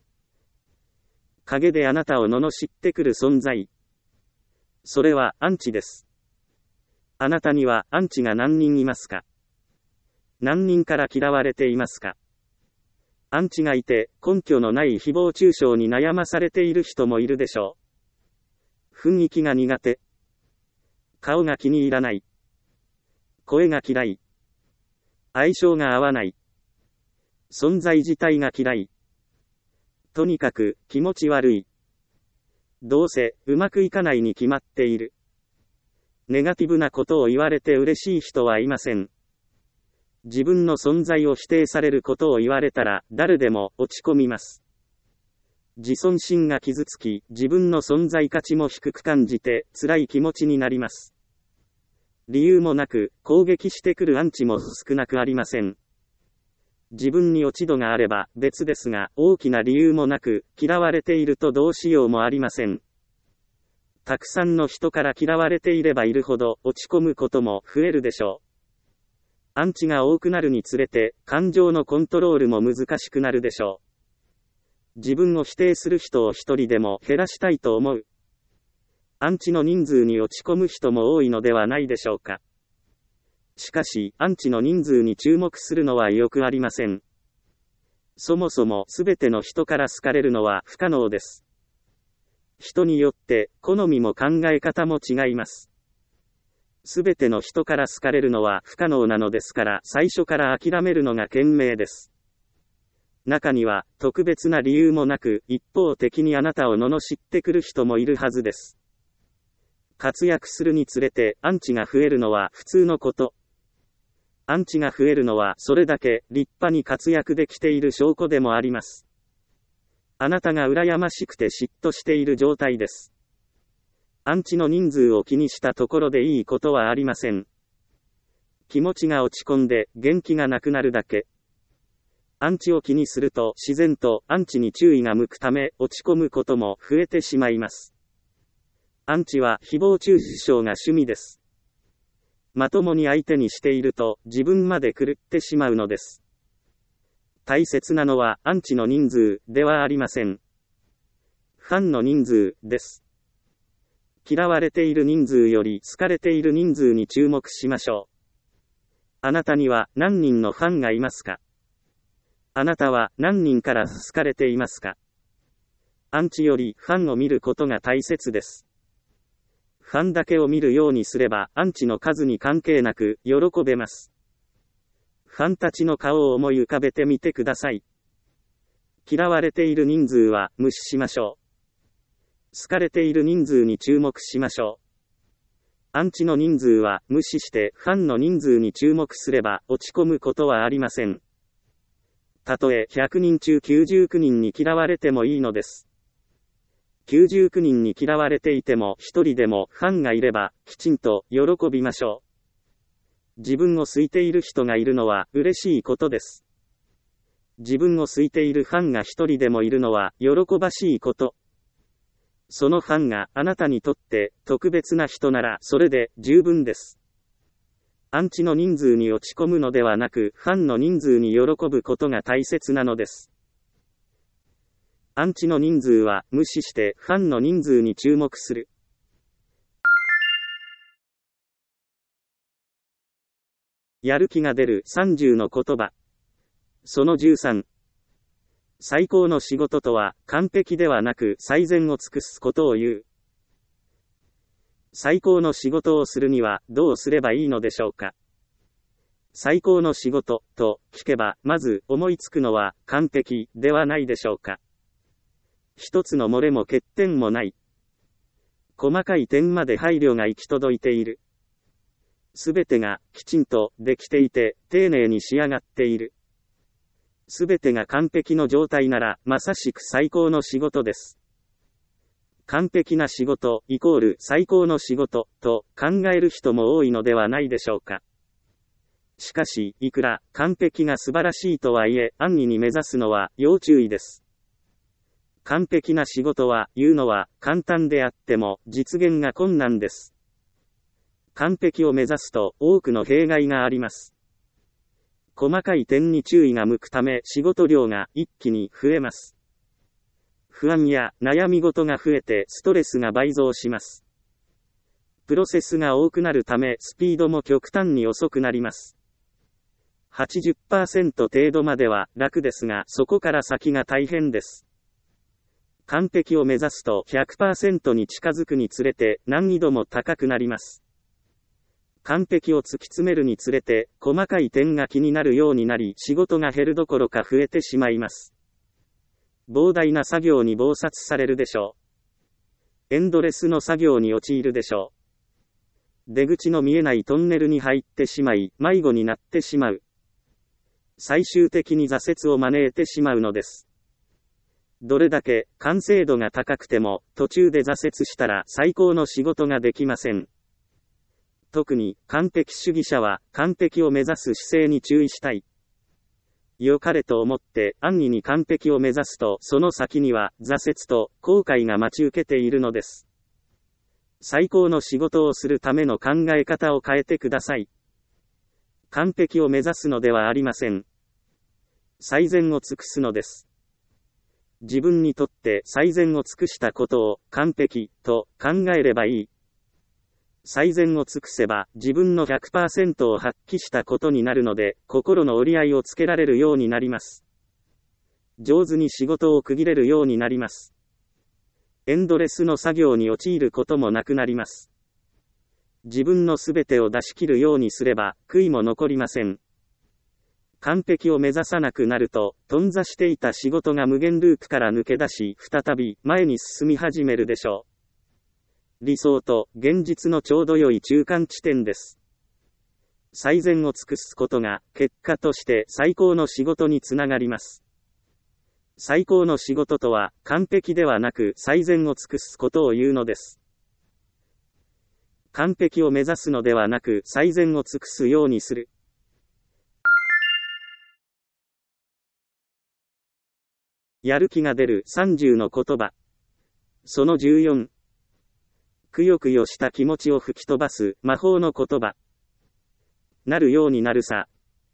陰であなたを罵ってくる存在。それはアンチです。あなたにはアンチが何人いますか？何人から嫌われていますか？アンチがいて根拠のない誹謗中傷に悩まされている人もいるでしょう。雰囲気が苦手。顔が気に入らない。声が嫌い。相性が合わない。存在自体が嫌い。とにかく気持ち悪い。どうせうまくいかないに決まっている。ネガティブなことを言われて嬉しい人はいません。自分の存在を否定されることを言われたら誰でも落ち込みます。自尊心が傷つき、自分の存在価値も低く感じて辛い気持ちになります。理由もなく攻撃してくるアンチも少なくありません。自分に落ち度があれば別ですが、大きな理由もなく嫌われているとどうしようもありません。たくさんの人から嫌われていればいるほど落ち込むことも増えるでしょう。アンチが多くなるにつれて感情のコントロールも難しくなるでしょう。自分を否定する人を一人でも減らしたいと思う。アンチの人数に落ち込む人も多いのではないでしょうか。しかし、アンチの人数に注目するのはよくありません。そもそもすべての人から好かれるのは不可能です。人によって好みも考え方も違います。すべての人から好かれるのは不可能なのですから、最初から諦めるのが賢明です。中には特別な理由もなく一方的にあなたを罵ってくる人もいるはずです。活躍するにつれてアンチが増えるのは普通のこと。アンチが増えるのはそれだけ立派に活躍できている証拠でもあります。あなたが羨ましくて嫉妬している状態です。アンチの人数を気にしたところでいいことはありません。気持ちが落ち込んで元気がなくなるだけ。アンチを気にすると自然とアンチに注意が向くため落ち込むことも増えてしまいます。アンチは誹謗中傷が趣味です。まともに相手にしていると自分まで狂ってしまうのです。大切なのはアンチの人数ではありません。ファンの人数です。嫌われている人数より好かれている人数に注目しましょう。あなたには何人のファンがいますか？あなたは何人から好かれていますか？アンチよりファンを見ることが大切です。ファンだけを見るようにすればアンチの数に関係なく喜べます。ファンたちの顔を思い浮かべてみてください。 嫌われている人数は無視しましょう。好かれている人数に注目しましょう。アンチの人数は無視してファンの人数に注目すれば落ち込むことはありません。たとえひゃくにん中きゅうじゅうきゅうにんに嫌われてもいいのです。きゅうじゅうきゅうにんに嫌われていてもひとりでもファンがいればきちんと喜びましょう。自分を好いている人がいるのは嬉しいことです。自分を好いているファンが一人でもいるのは喜ばしいこと。そのファンがあなたにとって特別な人ならそれで十分です。アンチの人数に落ち込むのではなくファンの人数に喜ぶことが大切なのです。アンチの人数は無視してファンの人数に注目する。やる気が出るさんじゅうの言葉。そのじゅうさん。最高の仕事とは完璧ではなく最善を尽くすことを言う。最高の仕事をするにはどうすればいいのでしょうか。最高の仕事と聞けばまず思いつくのは完璧ではないでしょうか。一つの漏れも欠点もない。細かい点まで配慮が行き届いている。すべてがきちんとできていて丁寧に仕上がっている。すべてが完璧の状態ならまさしく最高の仕事です。完璧な仕事イコール最高の仕事と考える人も多いのではないでしょうか。しかし、いくら完璧が素晴らしいとはいえ安易に目指すのは要注意です。完璧な仕事は言うのは簡単であっても実現が困難です。完璧を目指すと多くの弊害があります。細かい点に注意が向くため仕事量が一気に増えます。不安や悩み事が増えてストレスが倍増します。プロセスが多くなるためスピードも極端に遅くなります。はちじゅっパーセント 程度までは楽ですがそこから先が大変です。完璧を目指すと ひゃくパーセント に近づくにつれて難易度も高くなります。完璧を突き詰めるにつれて、細かい点が気になるようになり、仕事が減るどころか増えてしまいます。膨大な作業に忙殺されるでしょう。エンドレスの作業に陥るでしょう。出口の見えないトンネルに入ってしまい、迷子になってしまう。最終的に挫折を招いてしまうのです。どれだけ完成度が高くても、途中で挫折したら最高の仕事ができません。特に完璧主義者は完璧を目指す姿勢に注意したい。良かれと思って安易に完璧を目指すとその先には挫折と後悔が待ち受けているのです。最高の仕事をするための考え方を変えてください。完璧を目指すのではありません。最善を尽くすのです。自分にとって最善を尽くしたことを完璧と考えればいい。最善を尽くせば自分の ひゃくパーセント を発揮したことになるので、心の折り合いをつけられるようになります。上手に仕事を区切れるようになります。エンドレスの作業に陥ることもなくなります。自分のすべてを出し切るようにすれば、悔いも残りません。完璧を目指さなくなると、頓挫していた仕事が無限ループから抜け出し、再び前に進み始めるでしょう。理想と現実のちょうど良い中間地点です。最善を尽くすことが結果として最高の仕事につながります。最高の仕事とは完璧ではなく最善を尽くすことを言うのです。完璧を目指すのではなく最善を尽くすようにする。やる気が出るさんじゅうの言葉。そのじゅうよん。くよくよした気持ちを吹き飛ばす魔法の言葉。なるようになるさ。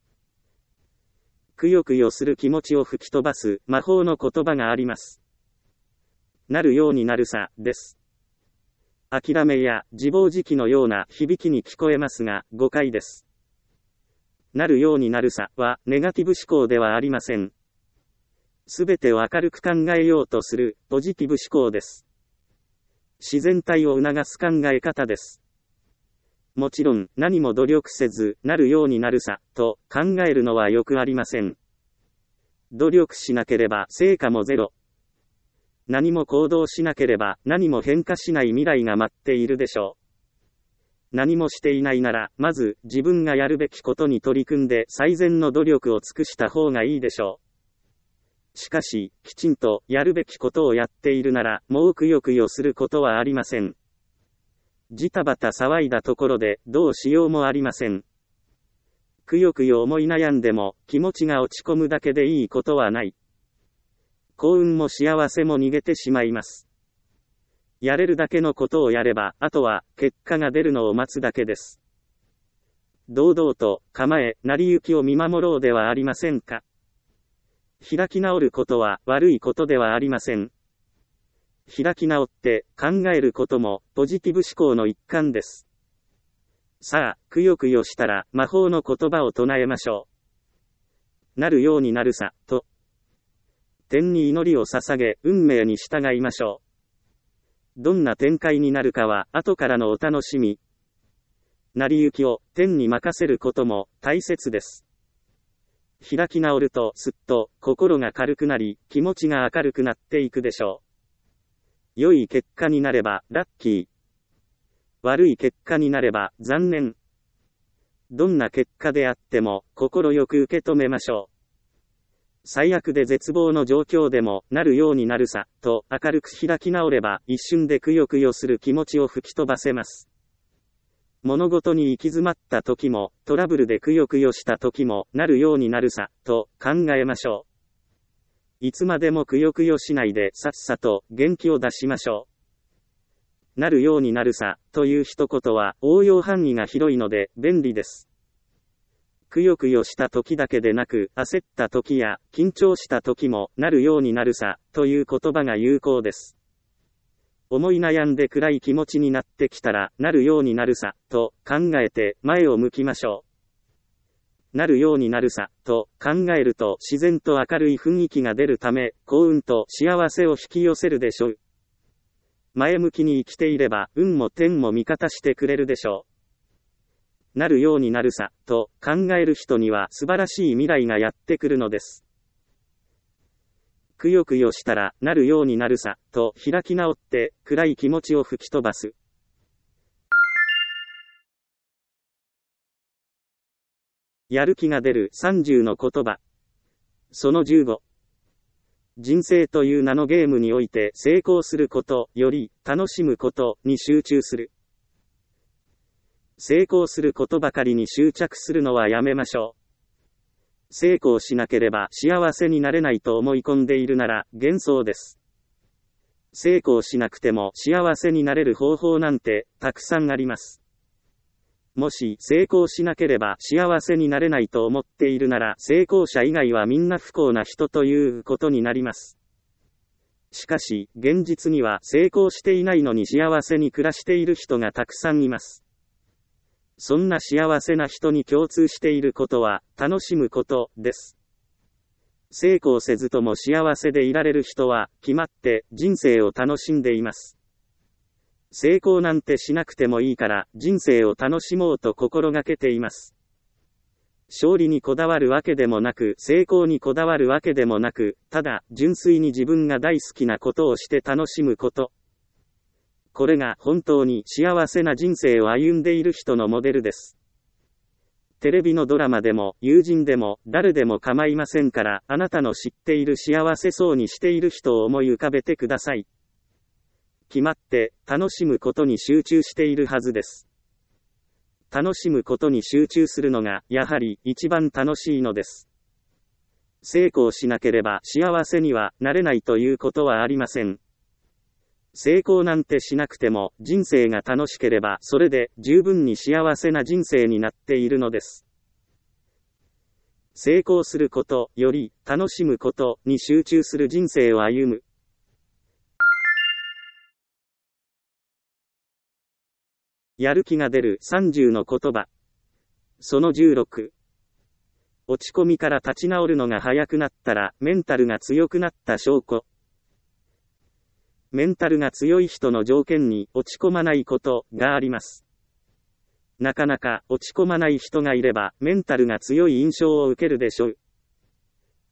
くよくよする気持ちを吹き飛ばす魔法の言葉があります。なるようになるさです。諦めや自暴自棄のような響きに聞こえますが誤解です。なるようになるさはネガティブ思考ではありません。すべてを明るく考えようとするポジティブ思考です。自然体を促す考え方です。もちろん、何も努力せず、なるようになるさ、と考えるのはよくありません。 努力しなければ成果もゼロ。何も行動しなければ何も変化しない未来が待っているでしょう。何もしていないなら、まず自分がやるべきことに取り組んで最善の努力を尽くした方がいいでしょう。しかし、きちんとやるべきことをやっているなら、もうくよくよすることはありません。ジタバタ騒いだところでどうしようもありません。くよくよ思い悩んでも気持ちが落ち込むだけでいいことはない。幸運も幸せも逃げてしまいます。やれるだけのことをやれば、あとは結果が出るのを待つだけです。堂々と構え、成り行きを見守ろうではありませんか。開き直ることは悪いことではありません。開き直って考えることもポジティブ思考の一環です。さあ、くよくよしたら魔法の言葉を唱えましょう。なるようになるさ、と。天に祈りを捧げ、運命に従いましょう。どんな展開になるかは後からのお楽しみ。成り行きを天に任せることも大切です。開き直るとすっと心が軽くなり、気持ちが明るくなっていくでしょう。良い結果になればラッキー。悪い結果になれば残念。どんな結果であっても心よく受け止めましょう。最悪で絶望の状況でもなるようになるさ、と明るく開き直れば一瞬でくよくよする気持ちを吹き飛ばせます。物事に行き詰まった時も、トラブルでくよくよした時もなるようになるさ、と考えましょう。いつまでもくよくよしないでさっさと元気を出しましょう。なるようになるさ、という一言は応用範囲が広いので便利です。くよくよした時だけでなく、焦った時や緊張した時もなるようになるさ、という言葉が有効です。思い悩んで暗い気持ちになってきたら、なるようになるさ、と考えて前を向きましょう。なるようになるさ、と考えると自然と明るい雰囲気が出るため、幸運と幸せを引き寄せるでしょう。前向きに生きていれば、運も天も味方してくれるでしょう。なるようになるさ、と考える人には素晴らしい未来がやってくるのです。くよくよしたら、なるようになるさ、と開き直って、暗い気持ちを吹き飛ばす。やる気が出るさんじゅうの言葉。そのじゅうご。人生という名のゲームにおいて成功することより楽しむことに集中する。成功することばかりに執着するのはやめましょう。成功しなければ幸せになれないと思い込んでいるなら幻想です。成功しなくても幸せになれる方法なんてたくさんあります。もし成功しなければ幸せになれないと思っているなら成功者以外はみんな不幸な人ということになります。しかし現実には成功していないのに幸せに暮らしている人がたくさんいます。そんな幸せな人に共通していることは楽しむことです。成功せずとも幸せでいられる人は決まって人生を楽しんでいます。成功なんてしなくてもいいから人生を楽しもうと心がけています。勝利にこだわるわけでもなく成功にこだわるわけでもなく、ただ純粋に自分が大好きなことをして楽しむこと。これが本当に幸せな人生を歩んでいる人のモデルです。テレビのドラマでも友人でも誰でも構いませんから、あなたの知っている幸せそうにしている人を思い浮かべてください。決まって楽しむことに集中しているはずです。楽しむことに集中するのがやはり一番楽しいのです。成功しなければ幸せにはなれないということはありません。成功なんてしなくても人生が楽しければそれで十分に幸せな人生になっているのです。成功することより楽しむことに集中する人生を歩む。やる気が出るさんじゅうの言葉。そのじゅうろく。落ち込みから立ち直るのが早くなったらメンタルが強くなった証拠。メンタルが強い人の条件に落ち込まないことがあります。なかなか落ち込まない人がいればメンタルが強い印象を受けるでしょう。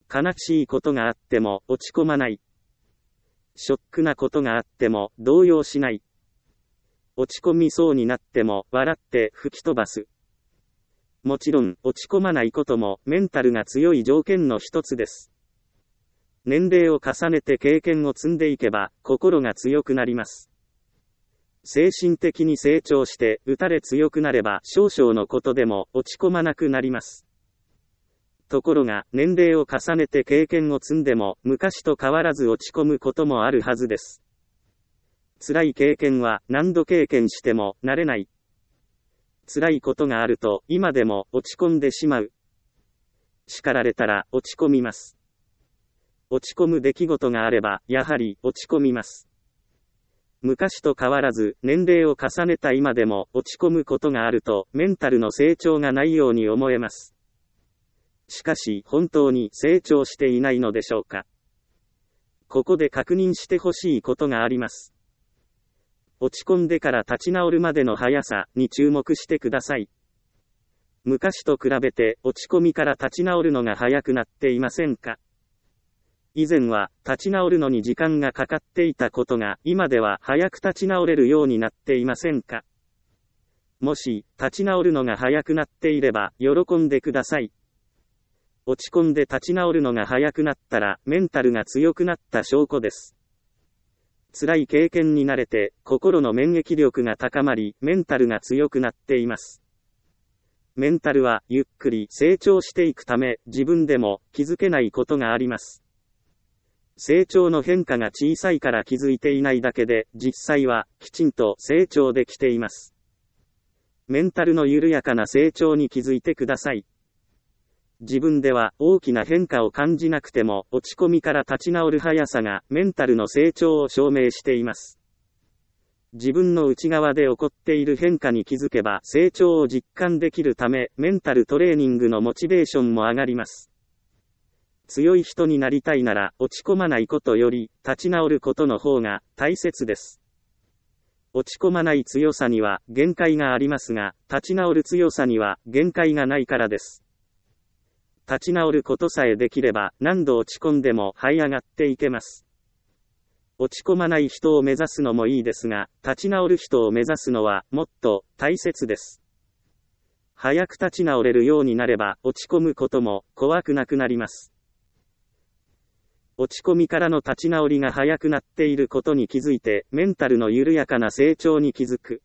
悲しいことがあっても落ち込まない。ショックなことがあっても動揺しない。落ち込みそうになっても笑って吹き飛ばす。もちろん落ち込まないこともメンタルが強い条件の一つです。年齢を重ねて経験を積んでいけば心が強くなります。精神的に成長して打たれ強くなれば少々のことでも落ち込まなくなります。ところが年齢を重ねて経験を積んでも昔と変わらず落ち込むこともあるはずです。辛い経験は何度経験しても慣れない。辛いことがあると今でも落ち込んでしまう。叱られたら落ち込みます。落ち込む出来事があればやはり落ち込みます。昔と変わらず年齢を重ねた今でも落ち込むことがあるとメンタルの成長がないように思えます。しかし本当に成長していないのでしょうか。ここで確認してほしいことがあります。落ち込んでから立ち直るまでの速さに注目してください。昔と比べて落ち込みから立ち直るのが早くなっていませんか？以前は立ち直るのに時間がかかっていたことが今では早く立ち直れるようになっていませんか？もし立ち直るのが早くなっていれば喜んでください。落ち込んで立ち直るのが早くなったらメンタルが強くなった証拠です。辛い経験に慣れて心の免疫力が高まりメンタルが強くなっています。メンタルはゆっくり成長していくため自分でも気づけないことがあります。成長の変化が小さいから気づいていないだけで実際はきちんと成長できています。メンタルの緩やかな成長に気づいてください。自分では大きな変化を感じなくても落ち込みから立ち直る速さがメンタルの成長を証明しています。自分の内側で起こっている変化に気づけば成長を実感できるためメンタルトレーニングのモチベーションも上がります。強い人になりたいなら落ち込まないことより立ち直ることの方が大切です。落ち込まない強さには限界がありますが、立ち直る強さには限界がないからです。立ち直ることさえできれば何度落ち込んでも這い上がっていけます。落ち込まない人を目指すのもいいですが、立ち直る人を目指すのはもっと大切です。早く立ち直れるようになれば落ち込むことも怖くなくなります。落ち込みからの立ち直りが早くなっていることに気づいてメンタルの緩やかな成長に気づく。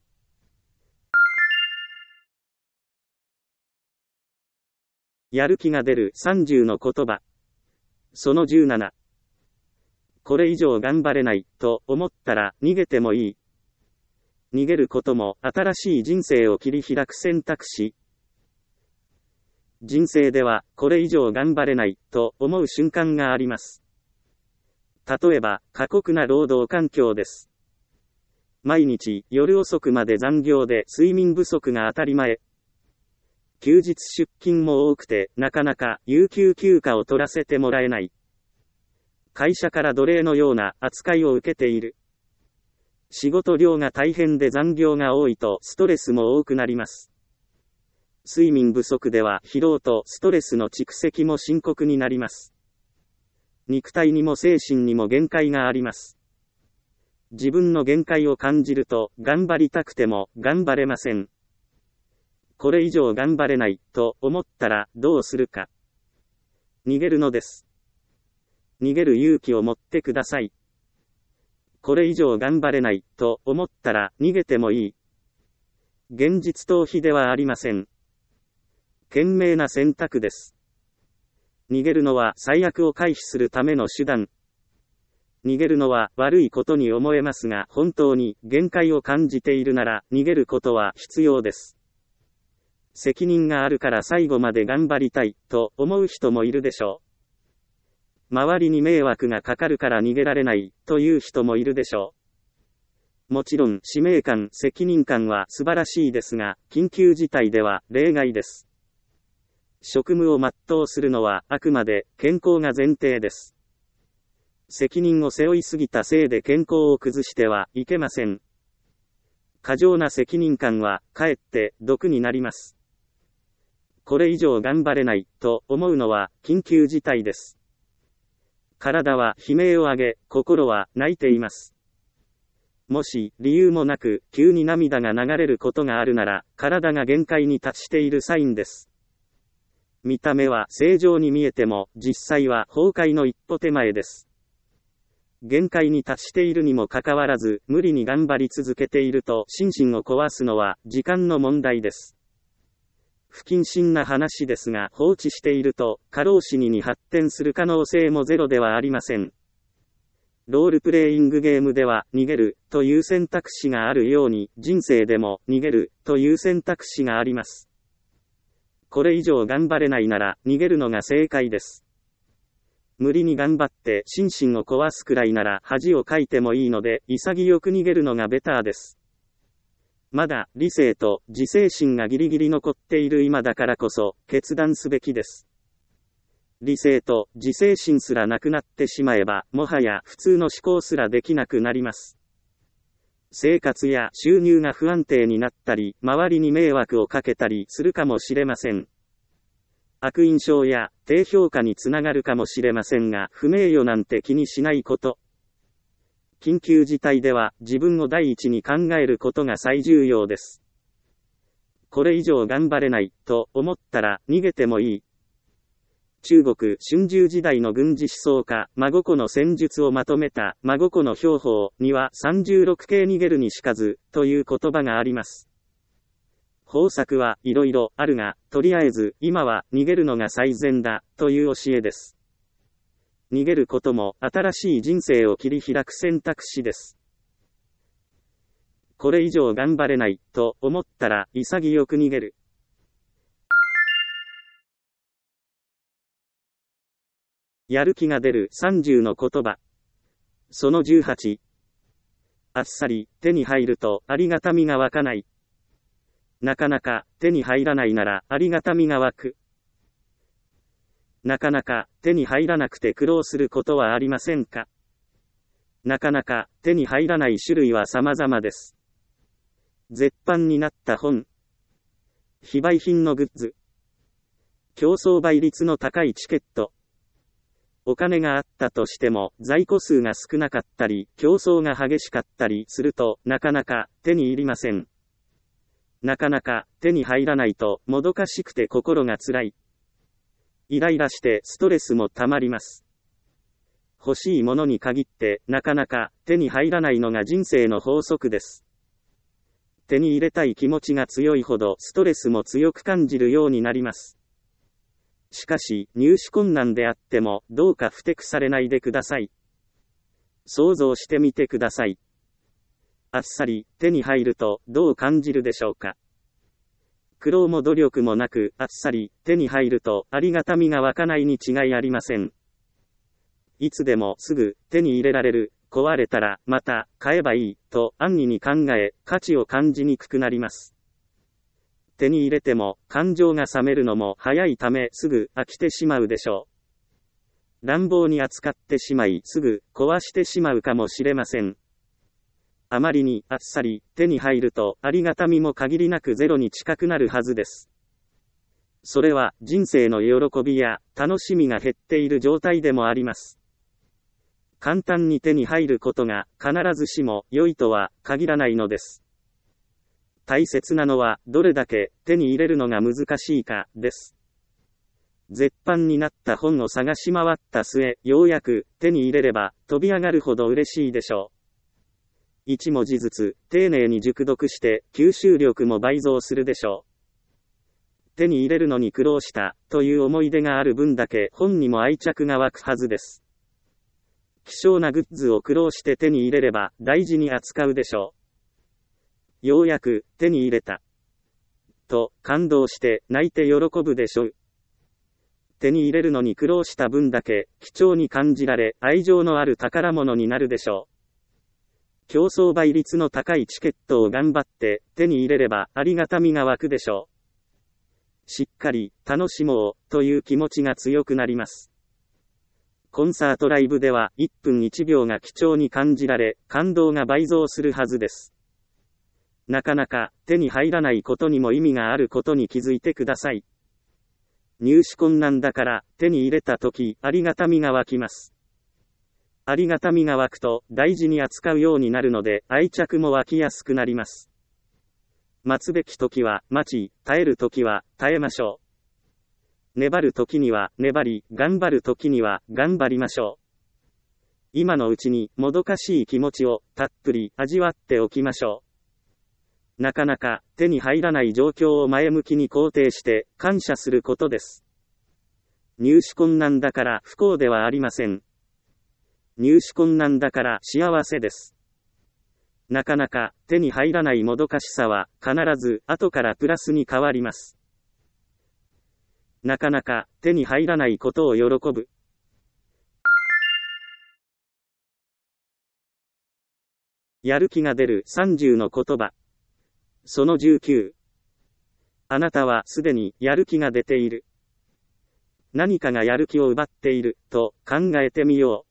やる気が出るさんじゅうの言葉。そのじゅうなな。これ以上頑張れないと思ったら逃げてもいい。逃げることも新しい人生を切り開く選択肢。人生ではこれ以上頑張れないと思う瞬間があります。例えば過酷な労働環境です。毎日夜遅くまで残業で睡眠不足が当たり前。休日出勤も多くてなかなか有給休暇を取らせてもらえない。会社から奴隷のような扱いを受けている。仕事量が大変で残業が多いとストレスも多くなります。睡眠不足では疲労とストレスの蓄積も深刻になります。肉体にも精神にも限界があります。自分の限界を感じると頑張りたくても頑張れません。これ以上頑張れないと思ったらどうするか。逃げるのです。逃げる勇気を持ってください。これ以上頑張れないと思ったら逃げてもいい。現実逃避ではありません。賢明な選択です。逃げるのは最悪を回避するための手段。逃げるのは悪いことに思えますが、本当に限界を感じているなら逃げることは必要です。責任があるから最後まで頑張りたいと思う人もいるでしょう。周りに迷惑がかかるから逃げられないという人もいるでしょう。もちろん使命感、責任感は素晴らしいですが、緊急事態では例外です。職務を全うするのはあくまで健康が前提です。責任を背負いすぎたせいで健康を崩してはいけません。過剰な責任感はかえって毒になります。これ以上頑張れないと思うのは緊急事態です。 体は悲鳴を上げ、心は泣いています。もし、理由もなく、急に涙が流れることがあるなら、体が限界に達しているサインです。見た目は正常に見えても、実際は崩壊の一歩手前です。限界に達しているにもかかわらず、無理に頑張り続けていると、心身を壊すのは、時間の問題です。不謹慎な話ですが、放置していると、過労死に発展する可能性もゼロではありません。ロールプレイングゲームでは、逃げる、という選択肢があるように、人生でも、逃げる、という選択肢があります。これ以上頑張れないなら、逃げるのが正解です。無理に頑張って、心身を壊すくらいなら、恥をかいてもいいので、潔く逃げるのがベターです。まだ、理性と、自制心がギリギリ残っている今だからこそ、決断すべきです。理性と自制心すらなくなってしまえば、もはや普通の思考すらできなくなります。生活や収入が不安定になったり、周りに迷惑をかけたりするかもしれません。悪印象や低評価につながるかもしれませんが、不名誉なんて気にしないこと。緊急事態では自分を第一に考えることが最重要です。これ以上頑張れないと思ったら逃げてもいい。中国春秋時代の軍事思想家、真心の戦術をまとめた、真心の兵法にはさんじゅうろく計逃げるにしかず、という言葉があります。方策はいろいろあるが、とりあえず、今は逃げるのが最善だ、という教えです。逃げることも、新しい人生を切り開く選択肢です。これ以上頑張れない、と思ったら、潔く逃げる。やる気が出るさんじゅうの言葉。そのじゅうはち。あっさり手に入るとありがたみが湧かない。なかなか手に入らないならありがたみが湧く。なかなか手に入らなくて苦労することはありませんか？なかなか手に入らない種類は様々です。絶版になった本。非売品のグッズ。競争倍率の高いチケット。お金があったとしても、在庫数が少なかったり、競争が激しかったりすると、なかなか手に入りません。なかなか手に入らないと、もどかしくて心が辛い。イライラしてストレスもたまります。欲しいものに限って、なかなか手に入らないのが人生の法則です。手に入れたい気持ちが強いほど、ストレスも強く感じるようになります。しかし、入手困難であっても、どうか不適されないでください。想像してみてください。あっさり、手に入ると、どう感じるでしょうか。苦労も努力もなく、あっさり、手に入ると、ありがたみが湧かないに違いありません。いつでもすぐ、手に入れられる、壊れたら、また、買えばいい、と、安易に考え、価値を感じにくくなります。手に入れても、感情が冷めるのも早いためすぐ飽きてしまうでしょう。乱暴に扱ってしまいすぐ壊してしまうかもしれません。あまりにあっさり手に入るとありがたみも限りなくゼロに近くなるはずです。それは人生の喜びや楽しみが減っている状態でもあります。簡単に手に入ることが必ずしも良いとは限らないのです。大切なのは、どれだけ手に入れるのが難しいか、です。絶版になった本を探し回った末、ようやく手に入れれば、飛び上がるほど嬉しいでしょう。一文字ずつ、丁寧に熟読して、吸収力も倍増するでしょう。手に入れるのに苦労した、という思い出がある分だけ、本にも愛着が湧くはずです。希少なグッズを苦労して手に入れれば、大事に扱うでしょう。ようやく手に入れた。と感動して泣いて喜ぶでしょう。手に入れるのに苦労した分だけ貴重に感じられ愛情のある宝物になるでしょう。競争倍率の高いチケットを頑張って手に入れればありがたみが湧くでしょう。しっかり楽しもうという気持ちが強くなります。コンサートライブではいっぷんいちびょうが貴重に感じられ感動が倍増するはずです。なかなか手に入らないことにも意味があることに気づいてください。入手困難だから手に入れたときありがたみが湧きます。 ありがたみが湧くと大事に扱うようになるので愛着も湧きやすくなります。待つべき時は待ち、耐える時は耐えましょう。粘る時には粘り、頑張る時には頑張りましょう。今のうちにもどかしい気持ちをたっぷり味わっておきましょう。なかなか手に入らない状況を前向きに肯定して感謝することです。入手困難だから不幸ではありません。入手困難だから幸せです。なかなか手に入らないもどかしさは必ず後からプラスに変わります。なかなか手に入らないことを喜ぶ。やる気が出るさんじゅうの言葉。そのじゅうきゅう。あなたはすでにやる気が出ている。何かがやる気を奪っていると考えてみよう。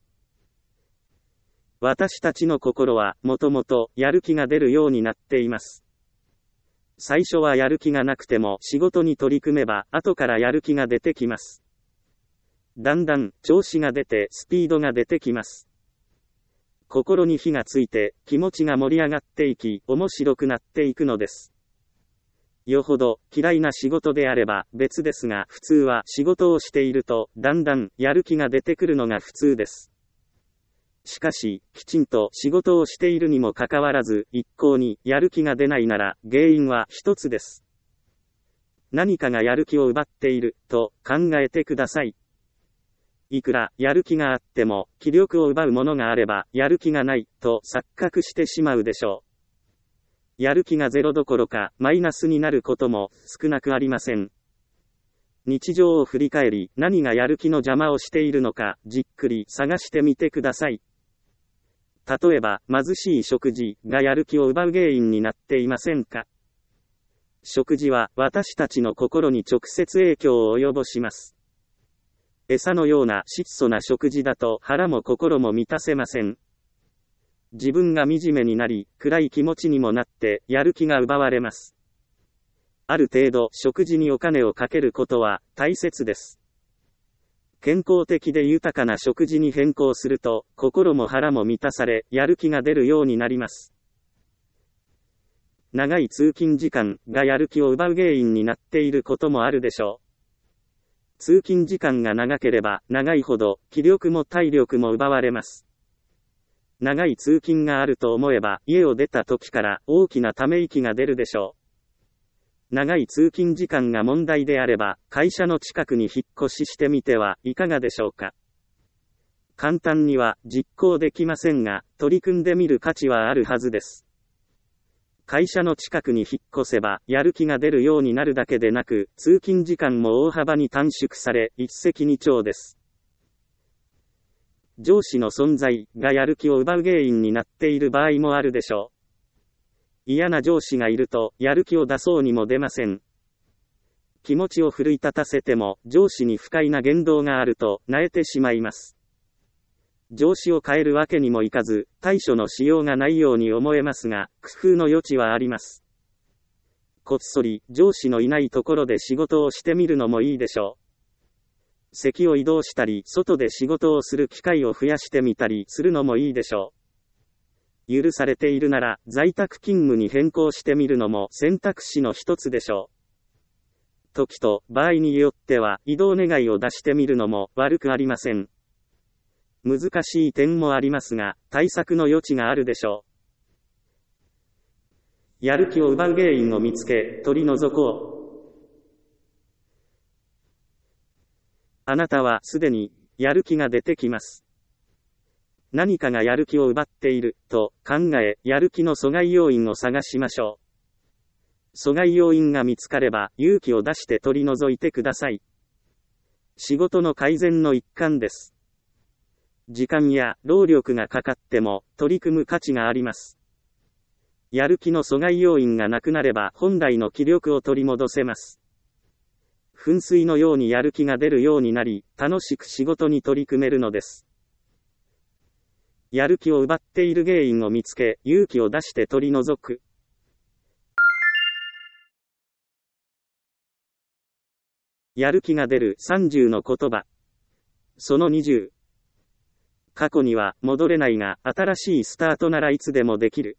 私たちの心はもともとやる気が出るようになっています。最初はやる気がなくても仕事に取り組めば後からやる気が出てきます。だんだん調子が出てスピードが出てきます。心に火がついて気持ちが盛り上がっていき面白くなっていくのです。よほど嫌いな仕事であれば別ですが、普通は仕事をしているとだんだんやる気が出てくるのが普通です。しかし、きちんと仕事をしているにもかかわらず、一向にやる気が出ないなら、原因は一つです。何かがやる気を奪っている、と考えてください。いくらやる気があっても、気力を奪うものがあれば、やる気がない、と錯覚してしまうでしょう。やる気がゼロどころか、マイナスになることも少なくありません。日常を振り返り、何がやる気の邪魔をしているのか、じっくり探してみてください。例えば、貧しい食事がやる気を奪う原因になっていませんか？食事は私たちの心に直接影響を及ぼします。餌のような質素な食事だと腹も心も満たせません。自分が惨めになり、暗い気持ちにもなってやる気が奪われます。ある程度食事にお金をかけることは大切です。健康的で豊かな食事に変更すると、心も腹も満たされ、やる気が出るようになります。長い通勤時間がやる気を奪う原因になっていることもあるでしょう。通勤時間が長ければ長いほど、気力も体力も奪われます。長い通勤があると思えば、家を出た時から大きなため息が出るでしょう。長い通勤時間が問題であれば、会社の近くに引っ越ししてみてはいかがでしょうか。簡単には実行できませんが、取り組んでみる価値はあるはずです。会社の近くに引っ越せば、やる気が出るようになるだけでなく、通勤時間も大幅に短縮され、一石二鳥です。上司の存在がやる気を奪う原因になっている場合もあるでしょう。嫌な上司がいると、やる気を出そうにも出ません。気持ちを奮い立たせても、上司に不快な言動があると、萎えてしまいます。上司を変えるわけにもいかず、対処のしようがないように思えますが、工夫の余地はあります。こっそり、上司のいないところで仕事をしてみるのもいいでしょう。席を移動したり、外で仕事をする機会を増やしてみたりするのもいいでしょう。許されているなら、在宅勤務に変更してみるのも選択肢の一つでしょう。時と場合によっては、移動願いを出してみるのも悪くありません。難しい点もありますが、対策の余地があるでしょう。やる気を奪う原因を見つけ、取り除こう。あなたはすでに、やる気が出てきます。何かがやる気を奪っている、と考え、やる気の阻害要因を探しましょう。阻害要因が見つかれば、勇気を出して取り除いてください。仕事の改善の一環です。時間や労力がかかっても、取り組む価値があります。やる気の阻害要因がなくなれば、本来の気力を取り戻せます。噴水のようにやる気が出るようになり、楽しく仕事に取り組めるのです。やる気を奪っている原因を見つけ、勇気を出して取り除く。やる気が出るさんじゅうの言葉。そのにじゅう。 過去には戻れないが、新しいスタートならいつでもできる。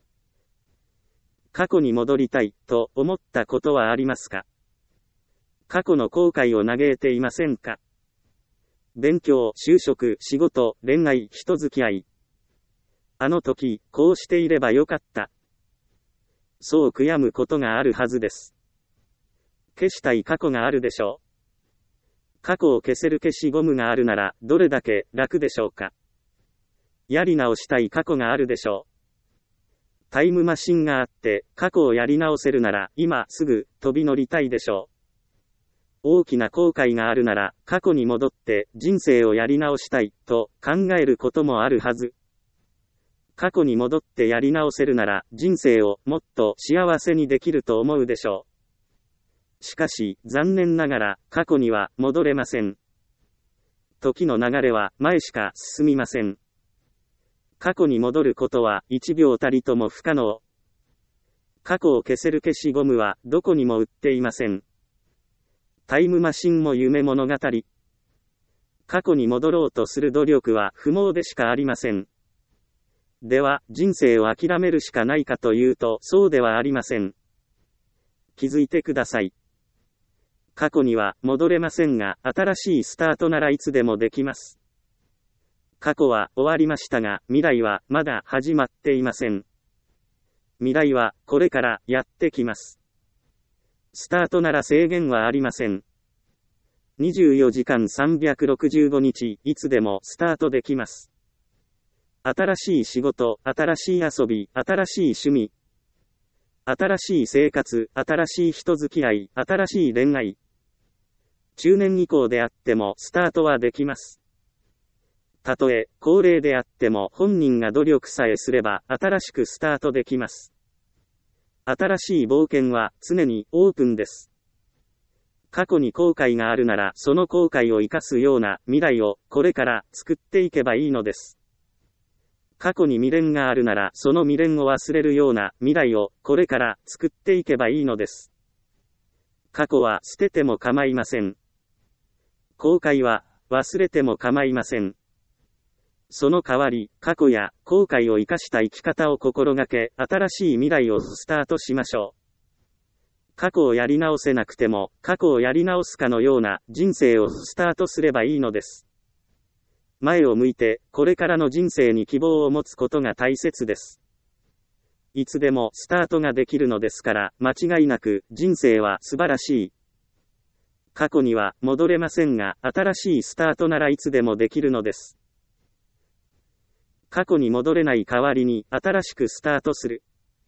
過去に戻りたいと思ったことはありますか？過去の後悔を嘆いていませんか？勉強、就職、仕事、恋愛、人付き合い。あの時、こうしていればよかった。そう悔やむことがあるはずです。消したい過去があるでしょう。過去を消せる消しゴムがあるなら、どれだけ楽でしょうか。やり直したい過去があるでしょう。タイムマシンがあって、過去をやり直せるなら、今すぐ飛び乗りたいでしょう。大きな後悔があるなら、過去に戻って人生をやり直したいと考えることもあるはず。過去に戻ってやり直せるなら、人生をもっと幸せにできると思うでしょう。しかし、残念ながら、過去には戻れません。時の流れは前しか進みません。過去に戻ることは一秒たりとも不可能。過去を消せる消しゴムはどこにも売っていません。タイムマシンも夢物語。過去に戻ろうとする努力は不毛でしかありません。では、人生を諦めるしかないかというと、そうではありません。気づいてください。過去には戻れませんが、新しいスタートならいつでもできます。過去は終わりましたが、未来はまだ始まっていません。未来はこれからやってきます。スタートなら制限はありません。にじゅうよじかんさんびゃくろくじゅうごにち、いつでもスタートできます。新しい仕事、新しい遊び、新しい趣味、新しい生活、新しい人付き合い、新しい恋愛。中年以降であってもスタートはできます。たとえ高齢であっても本人が努力さえすれば新しくスタートできます。新しい冒険は常にオープンです。過去に後悔があるならその後悔を生かすような未来をこれから作っていけばいいのです。過去に未練があるならその未練を忘れるような未来をこれから作っていけばいいのです。過去は捨てても構いません。後悔は忘れても構いません。その代わり、過去や後悔を生かした生き方を心がけ、新しい未来をスタートしましょう。過去をやり直せなくても、過去をやり直すかのような人生をスタートすればいいのです。前を向いて、これからの人生に希望を持つことが大切です。いつでもスタートができるのですから、間違いなく人生は素晴らしい。過去には戻れませんが、新しいスタートならいつでもできるのです。過去に戻れない代わりに新しくスタートする。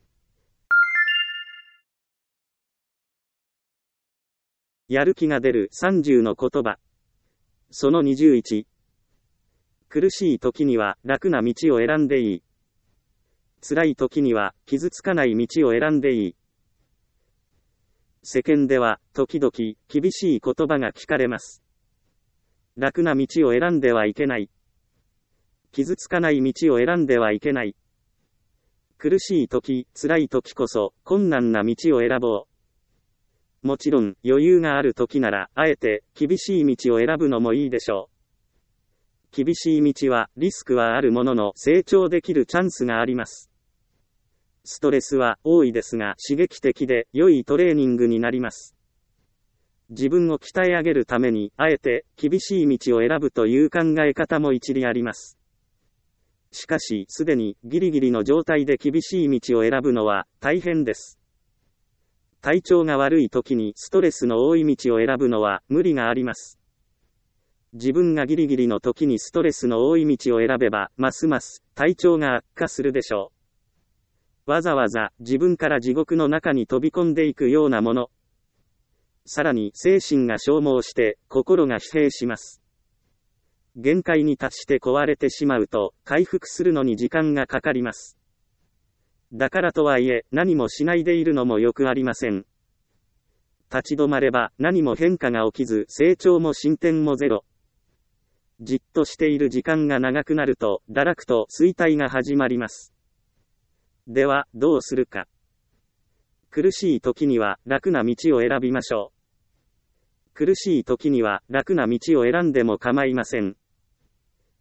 やる気が出るさんじゅうの言葉。そのにじゅういち。苦しい時には楽な道を選んでいい。辛い時には傷つかない道を選んでいい。世間では時々厳しい言葉が聞かれます。楽な道を選んではいけない。傷つかない道を選んではいけない。苦しい時、辛い時こそ困難な道を選ぼう。もちろん余裕がある時ならあえて厳しい道を選ぶのもいいでしょう。厳しい道はリスクはあるものの成長できるチャンスがあります。ストレスは多いですが刺激的で良いトレーニングになります。自分を鍛え上げるためにあえて厳しい道を選ぶという考え方も一理あります。しかし、すでにギリギリの状態で厳しい道を選ぶのは大変です。体調が悪い時にストレスの多い道を選ぶのは無理があります。自分がギリギリの時にストレスの多い道を選べば、ますます体調が悪化するでしょう。わざわざ自分から地獄の中に飛び込んでいくようなもの。さらに精神が消耗して心が疲弊します。限界に達して壊れてしまうと、回復するのに時間がかかります。だからとはいえ、何もしないでいるのもよくありません。立ち止まれば、何も変化が起きず、成長も進展もゼロ。じっとしている時間が長くなると、堕落と衰退が始まります。では、どうするか。苦しい時には、楽な道を選びましょう。苦しい時には楽な道を選んでも構いません。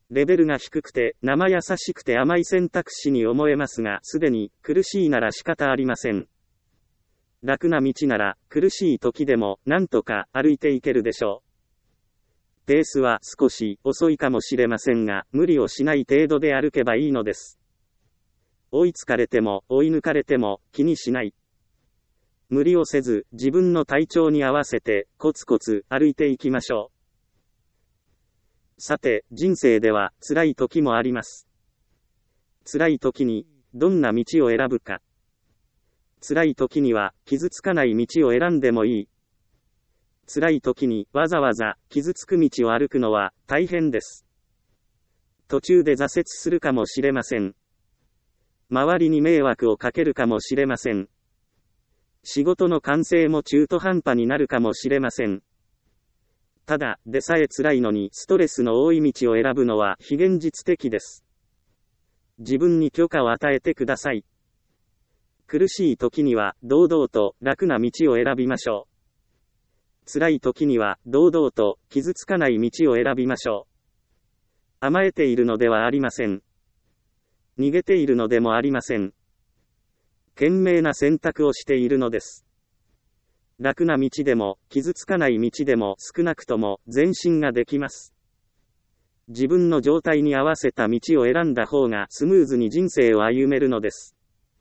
レベルが低くて生優しくて甘い選択肢に思えますが、すでに苦しいなら仕方ありません。楽な道なら苦しい時でもなんとか歩いていけるでしょう。ペースは少し遅いかもしれませんが、無理をしない程度で歩けばいいのです。追いつかれても追い抜かれても気にしない。無理をせず自分の体調に合わせてコツコツ歩いていきましょう。さて、人生では辛い時もあります。辛い時にどんな道を選ぶか。辛い時には傷つかない道を選んでもいい。辛い時にわざわざ傷つく道を歩くのは大変です。途中で挫折するかもしれません。周りに迷惑をかけるかもしれません。仕事の完成も中途半端になるかもしれません。ただでさえ辛いのにストレスの多い道を選ぶのは非現実的です。自分に許可を与えてください。苦しい時には堂々と楽な道を選びましょう。辛い時には堂々と傷つかない道を選びましょう。甘えているのではありません。逃げているのでもありません。賢明な選択をしているのです。楽な道でも傷つかない道でも少なくとも前進ができます。自分の状態に合わせた道を選んだ方がスムーズに人生を歩めるのです。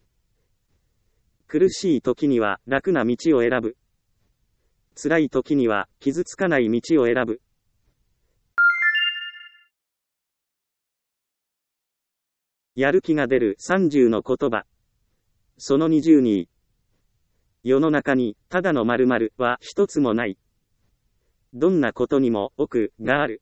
苦しい時には楽な道を選ぶ。辛い時には傷つかない道を選ぶ。やる気が出るさんじゅうの言葉。そのにじゅうに。世の中にただの〇〇は一つもない。どんなことにも奥がある。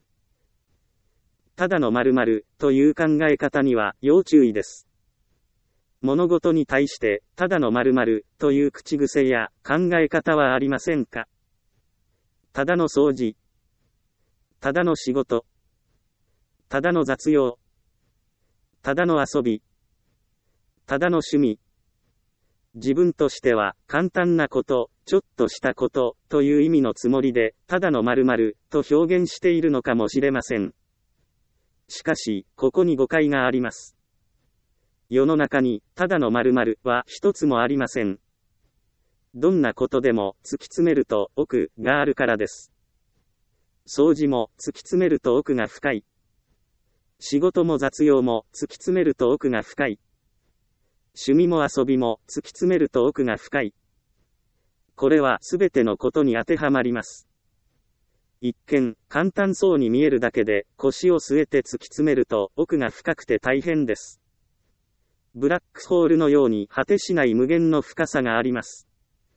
ただの〇〇という考え方には要注意です。物事に対してただの〇〇という口癖や考え方はありませんか？ただの掃除、ただの仕事、ただの雑用、ただの遊び、ただの趣味。自分としては簡単なこと、ちょっとしたことという意味のつもりでただの〇〇と表現しているのかもしれません。しかし、ここに誤解があります。世の中にただの〇〇は一つもありません。どんなことでも突き詰めると奥があるからです。掃除も突き詰めると奥が深い。仕事も雑用も突き詰めると奥が深い。趣味も遊びも突き詰めると奥が深い。これはすべてのことに当てはまります。一見、簡単そうに見えるだけで、腰を据えて突き詰めると奥が深くて大変です。ブラックホールのように果てしない無限の深さがあります。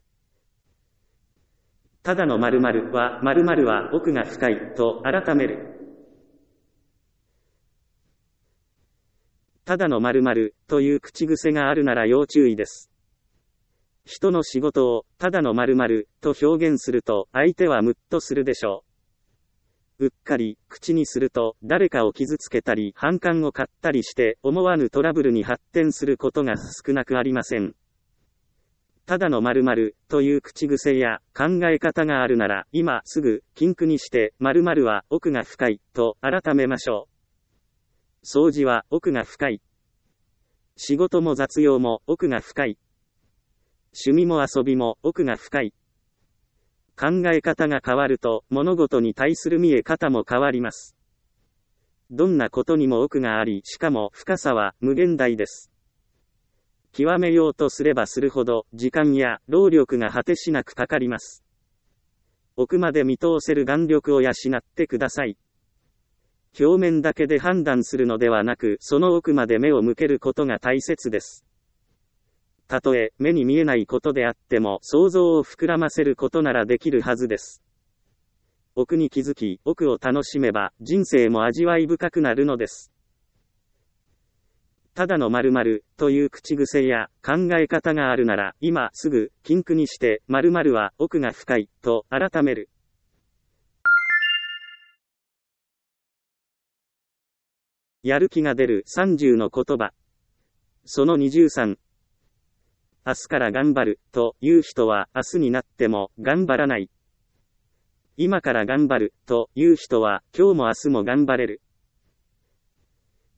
ただの〇〇は、〇〇は奥が深いと改める。ただの〇〇という口癖があるなら要注意です。人の仕事をただの〇〇と表現すると相手はムッとするでしょう。うっかり口にすると誰かを傷つけたり反感を買ったりして思わぬトラブルに発展することが少なくありません。ただの〇〇という口癖や考え方があるなら今すぐ禁句にして〇〇は奥が深いと改めましょう。掃除は奥が深い。仕事も雑用も奥が深い。趣味も遊びも奥が深い。考え方が変わると物事に対する見え方も変わります。どんなことにも奥があり、しかも深さは無限大です。極めようとすればするほど時間や労力が果てしなくかかります。奥まで見通せる眼力を養ってください。表面だけで判断するのではなく、その奥まで目を向けることが大切です。たとえ目に見えないことであっても、想像を膨らませることならできるはずです。奥に気づき、奥を楽しめば、人生も味わい深くなるのです。ただの〇〇という口癖や考え方があるなら、今すぐ禁句にして〇〇は奥が深いと改める。やる気が出るさんじゅうの言葉。そのにじゅうさん。明日から頑張るという人は明日になっても頑張らない。今から頑張るという人は今日も明日も頑張れる。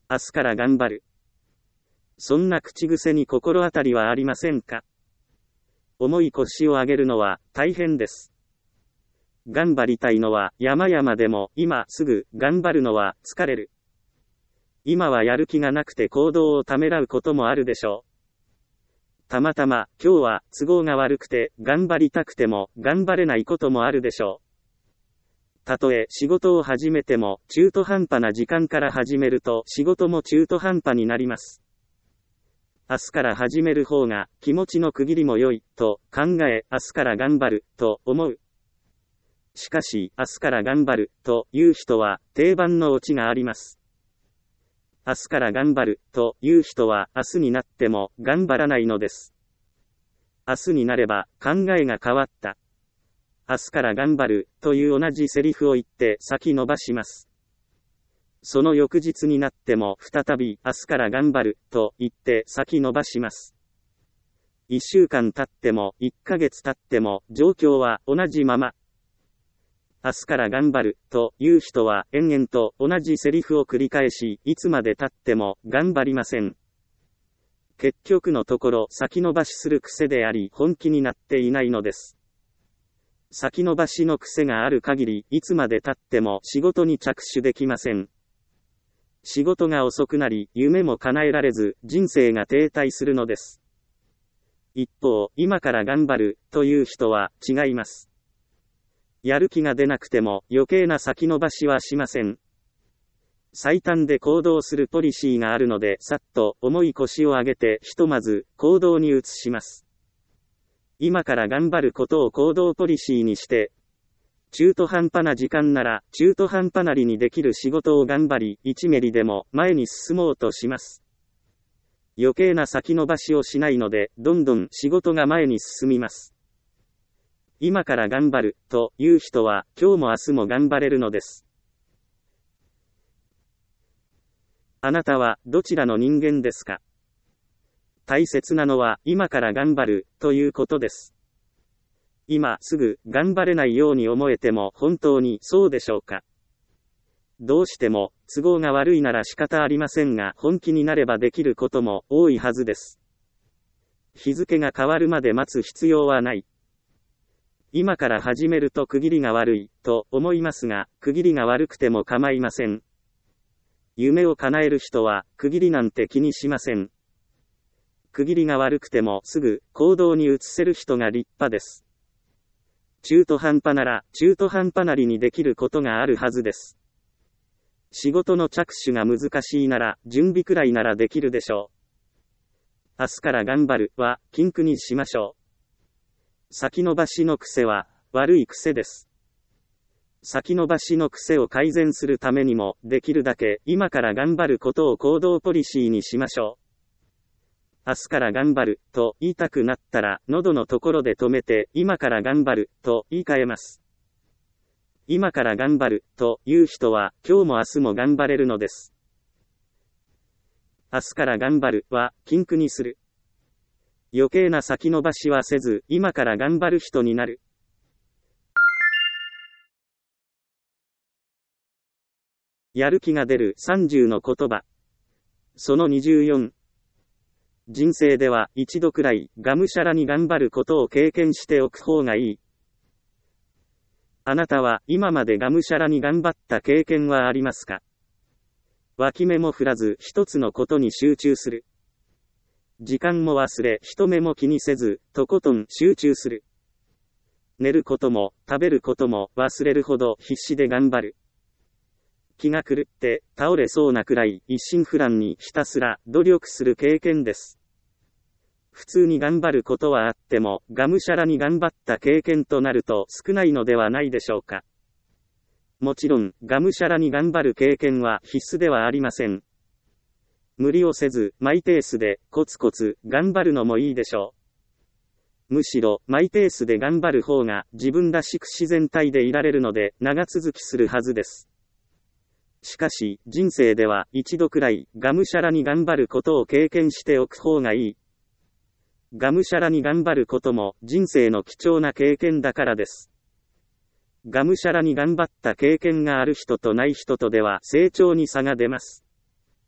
明日から頑張る。そんな口癖に心当たりはありませんか？重い腰を上げるのは大変です。頑張りたいのは山々でも今すぐ頑張るのは疲れる。今はやる気がなくて行動をためらうこともあるでしょう。たまたま今日は都合が悪くて頑張りたくても頑張れないこともあるでしょう。たとえ仕事を始めても中途半端な時間から始めると仕事も中途半端になります。明日から始める方が気持ちの区切りも良いと考え、明日から頑張ると思う。しかし明日から頑張るという人は定番のオチがあります。明日から頑張るという人は明日になっても頑張らないのです。明日になれば考えが変わった。明日から頑張るという同じセリフを言って先延ばします。その翌日になっても再び明日から頑張ると言って先延ばします。いっしゅうかん経ってもいっかげつ経っても状況は同じまま。明日から頑張るという人は延々と同じセリフを繰り返し、いつまで経っても頑張りません。結局のところ先延ばしする癖であり本気になっていないのです。先延ばしの癖がある限りいつまで経っても仕事に着手できません。仕事が遅くなり夢も叶えられず人生が停滞するのです。一方、今から頑張るという人は違います。やる気が出なくても余計な先延ばしはしません。最短で行動するポリシーがあるのでさっと重い腰を上げてひとまず行動に移します。今から頑張ることを行動ポリシーにして、中途半端な時間なら中途半端なりにできる仕事を頑張りいちミリでも前に進もうとします。余計な先延ばしをしないのでどんどん仕事が前に進みます。今から頑張るという人は今日も明日も頑張れるのです。あなたはどちらの人間ですか？大切なのは今から頑張るということです。今すぐ頑張れないように思えても本当にそうでしょうか？どうしても都合が悪いなら仕方ありませんが本気になればできることも多いはずです。日付が変わるまで待つ必要はない。今から始めると区切りが悪いと思いますが、区切りが悪くても構いません。夢を叶える人は区切りなんて気にしません。区切りが悪くてもすぐ行動に移せる人が立派です。中途半端なら中途半端なりにできることがあるはずです。仕事の着手が難しいなら準備くらいならできるでしょう。明日から頑張るは禁句にしましょう。先延ばしの癖は悪い癖です。先延ばしの癖を改善するためにもできるだけ今から頑張ることを行動ポリシーにしましょう。明日から頑張ると言いたくなったら喉のところで止めて今から頑張ると言い換えます。今から頑張るという人は今日も明日も頑張れるのです。明日から頑張るは禁句にする。余計な先延ばしはせず今から頑張る人になる。やる気が出るさんじゅうの言葉。そのにじゅうよん。人生では一度くらいがむしゃらに頑張ることを経験しておく方がいい。あなたは今までがむしゃらに頑張った経験はありますか？脇目も振らず一つのことに集中する。時間も忘れ人目も気にせずとことん集中する。寝ることも食べることも忘れるほど必死で頑張る。気が狂って倒れそうなくらい一心不乱にひたすら努力する経験です。普通に頑張ることはあってもがむしゃらに頑張った経験となると少ないのではないでしょうか。もちろんがむしゃらに頑張る経験は必須ではありません。無理をせずマイペースでコツコツ頑張るのもいいでしょう。むしろマイペースで頑張る方が自分らしく自然体でいられるので長続きするはずです。しかし人生では一度くらいがむしゃらに頑張ることを経験しておく方がいい。がむしゃらに頑張ることも人生の貴重な経験だからです。がむしゃらに頑張った経験がある人とない人とでは成長に差が出ます。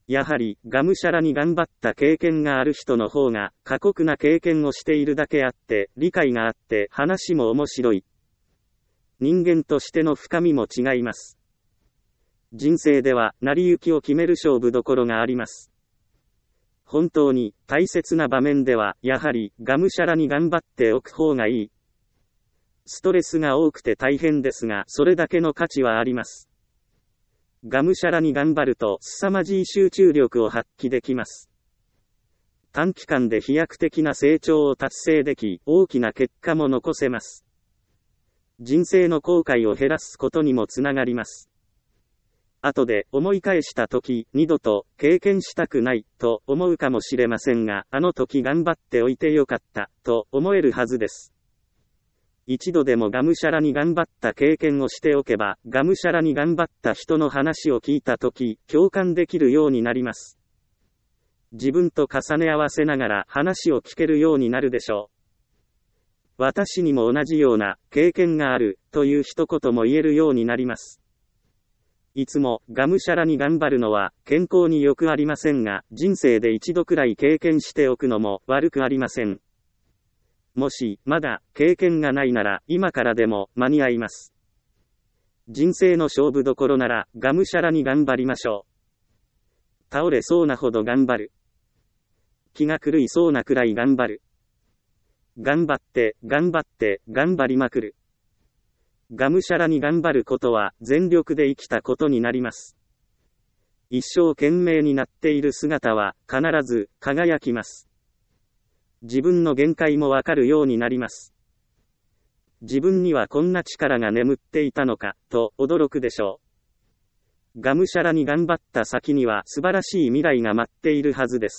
やはり、がむしゃらに頑張った経験がある人の方が、過酷な経験をしているだけあって、理解があって、話も面白い。人間としての深みも違います。人生では、成り行きを決める勝負どころがあります。本当に、大切な場面では、やはり、がむしゃらに頑張っておく方がいい。ストレスが多くて大変ですが、それだけの価値はあります。がむしゃらに頑張ると、凄まじい集中力を発揮できます。短期間で飛躍的な成長を達成でき、大きな結果も残せます。人生の後悔を減らすことにもつながります。後で思い返したとき、二度と経験したくないと思うかもしれませんが、あの時頑張っておいてよかったと思えるはずです。一度でもがむしゃらに頑張った経験をしておけば、がむしゃらに頑張った人の話を聞いたとき、共感できるようになります。自分と重ね合わせながら話を聞けるようになるでしょう。私にも同じような経験があるという一言も言えるようになります。いつもがむしゃらに頑張るのは健康によくありませんが、人生で一度くらい経験しておくのも悪くありません。もし、まだ、経験がないなら、今からでも、間に合います。人生の勝負どころなら、がむしゃらに頑張りましょう。倒れそうなほど頑張る。気が狂いそうなくらい頑張る。頑張って、頑張って、頑張りまくる。がむしゃらに頑張ることは、全力で生きたことになります。一生懸命になっている姿は、必ず、輝きます。自分の限界もわかるようになります。自分にはこんな力が眠っていたのか、と驚くでしょう。がむしゃらに頑張った先には素晴らしい未来が待っているはずです。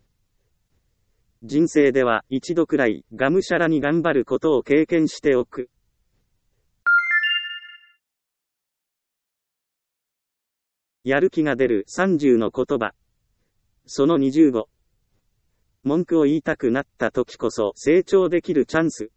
人生では一度くらい、がむしゃらに頑張ることを経験しておく。やる気が出るさんじゅうの言葉。そのにじゅうご。文句を言いたくなった時こそ成長できるチャンス。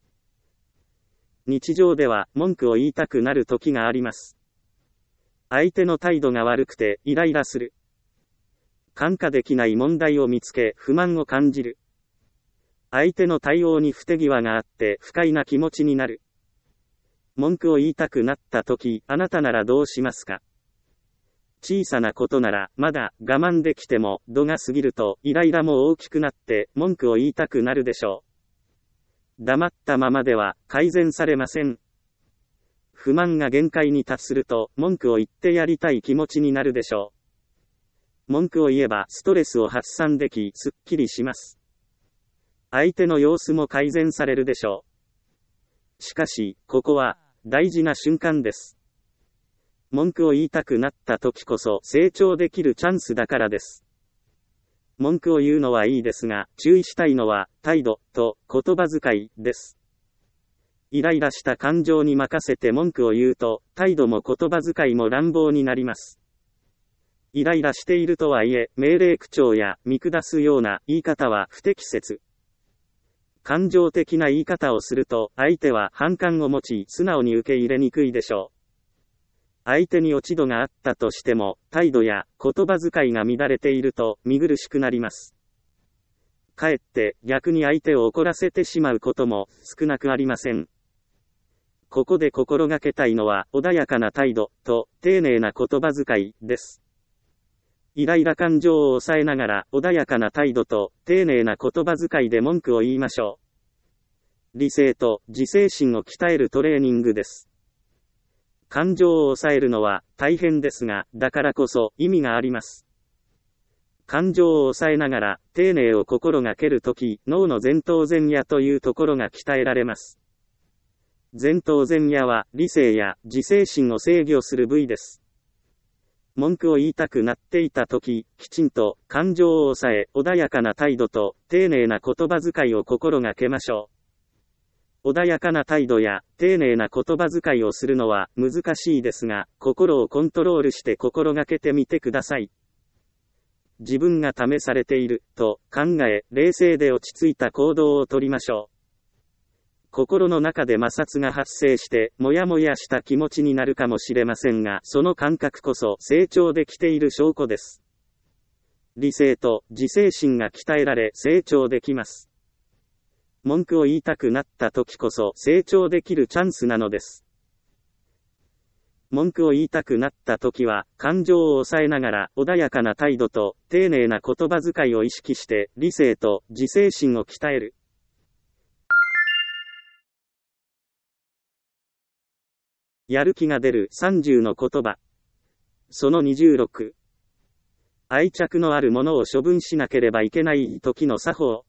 日常では文句を言いたくなる時があります。相手の態度が悪くてイライラする。看過できない問題を見つけ不満を感じる。相手の対応に不手際があって不快な気持ちになる。文句を言いたくなった時、あなたならどうしますか？小さなことなら、まだ我慢できても、度が過ぎると、イライラも大きくなって、文句を言いたくなるでしょう。黙ったままでは、改善されません。不満が限界に達すると、文句を言ってやりたい気持ちになるでしょう。文句を言えば、ストレスを発散でき、すっきりします。相手の様子も改善されるでしょう。しかし、ここは、大事な瞬間です。文句を言いたくなった時こそ成長できるチャンスだからです。文句を言うのはいいですが、注意したいのは、態度と言葉遣いです。イライラした感情に任せて文句を言うと、態度も言葉遣いも乱暴になります。イライラしているとはいえ、命令口調や見下すような言い方は不適切。感情的な言い方をすると、相手は反感を持ち、素直に受け入れにくいでしょう。相手に落ち度があったとしても、態度や言葉遣いが乱れていると見苦しくなります。かえって逆に相手を怒らせてしまうことも少なくありません。ここで心がけたいのは穏やかな態度と丁寧な言葉遣いです。イライラ感情を抑えながら穏やかな態度と丁寧な言葉遣いで文句を言いましょう。理性と自制心を鍛えるトレーニングです。感情を抑えるのは大変ですが、だからこそ意味があります。感情を抑えながら丁寧を心がけるとき、脳の前頭前野というところが鍛えられます。前頭前野は理性や自制心を制御する部位です。文句を言いたくなっていたとき、きちんと感情を抑え、穏やかな態度と丁寧な言葉遣いを心がけましょう。穏やかな態度や丁寧な言葉遣いをするのは難しいですが、心をコントロールして心がけてみてください。自分が試されていると考え、冷静で落ち着いた行動をとりましょう。心の中で摩擦が発生して、もやもやした気持ちになるかもしれませんが、その感覚こそ成長できている証拠です。 理性と自制心が鍛えられ成長できます。文句を言いたくなった時こそ成長できるチャンスなのです。文句を言いたくなった時は、感情を抑えながら穏やかな態度と丁寧な言葉遣いを意識して理性と自制心を鍛える。やる気が出るさんじゅうの言葉。そのにじゅうろく。愛着のあるものを処分しなければいけない時の作法。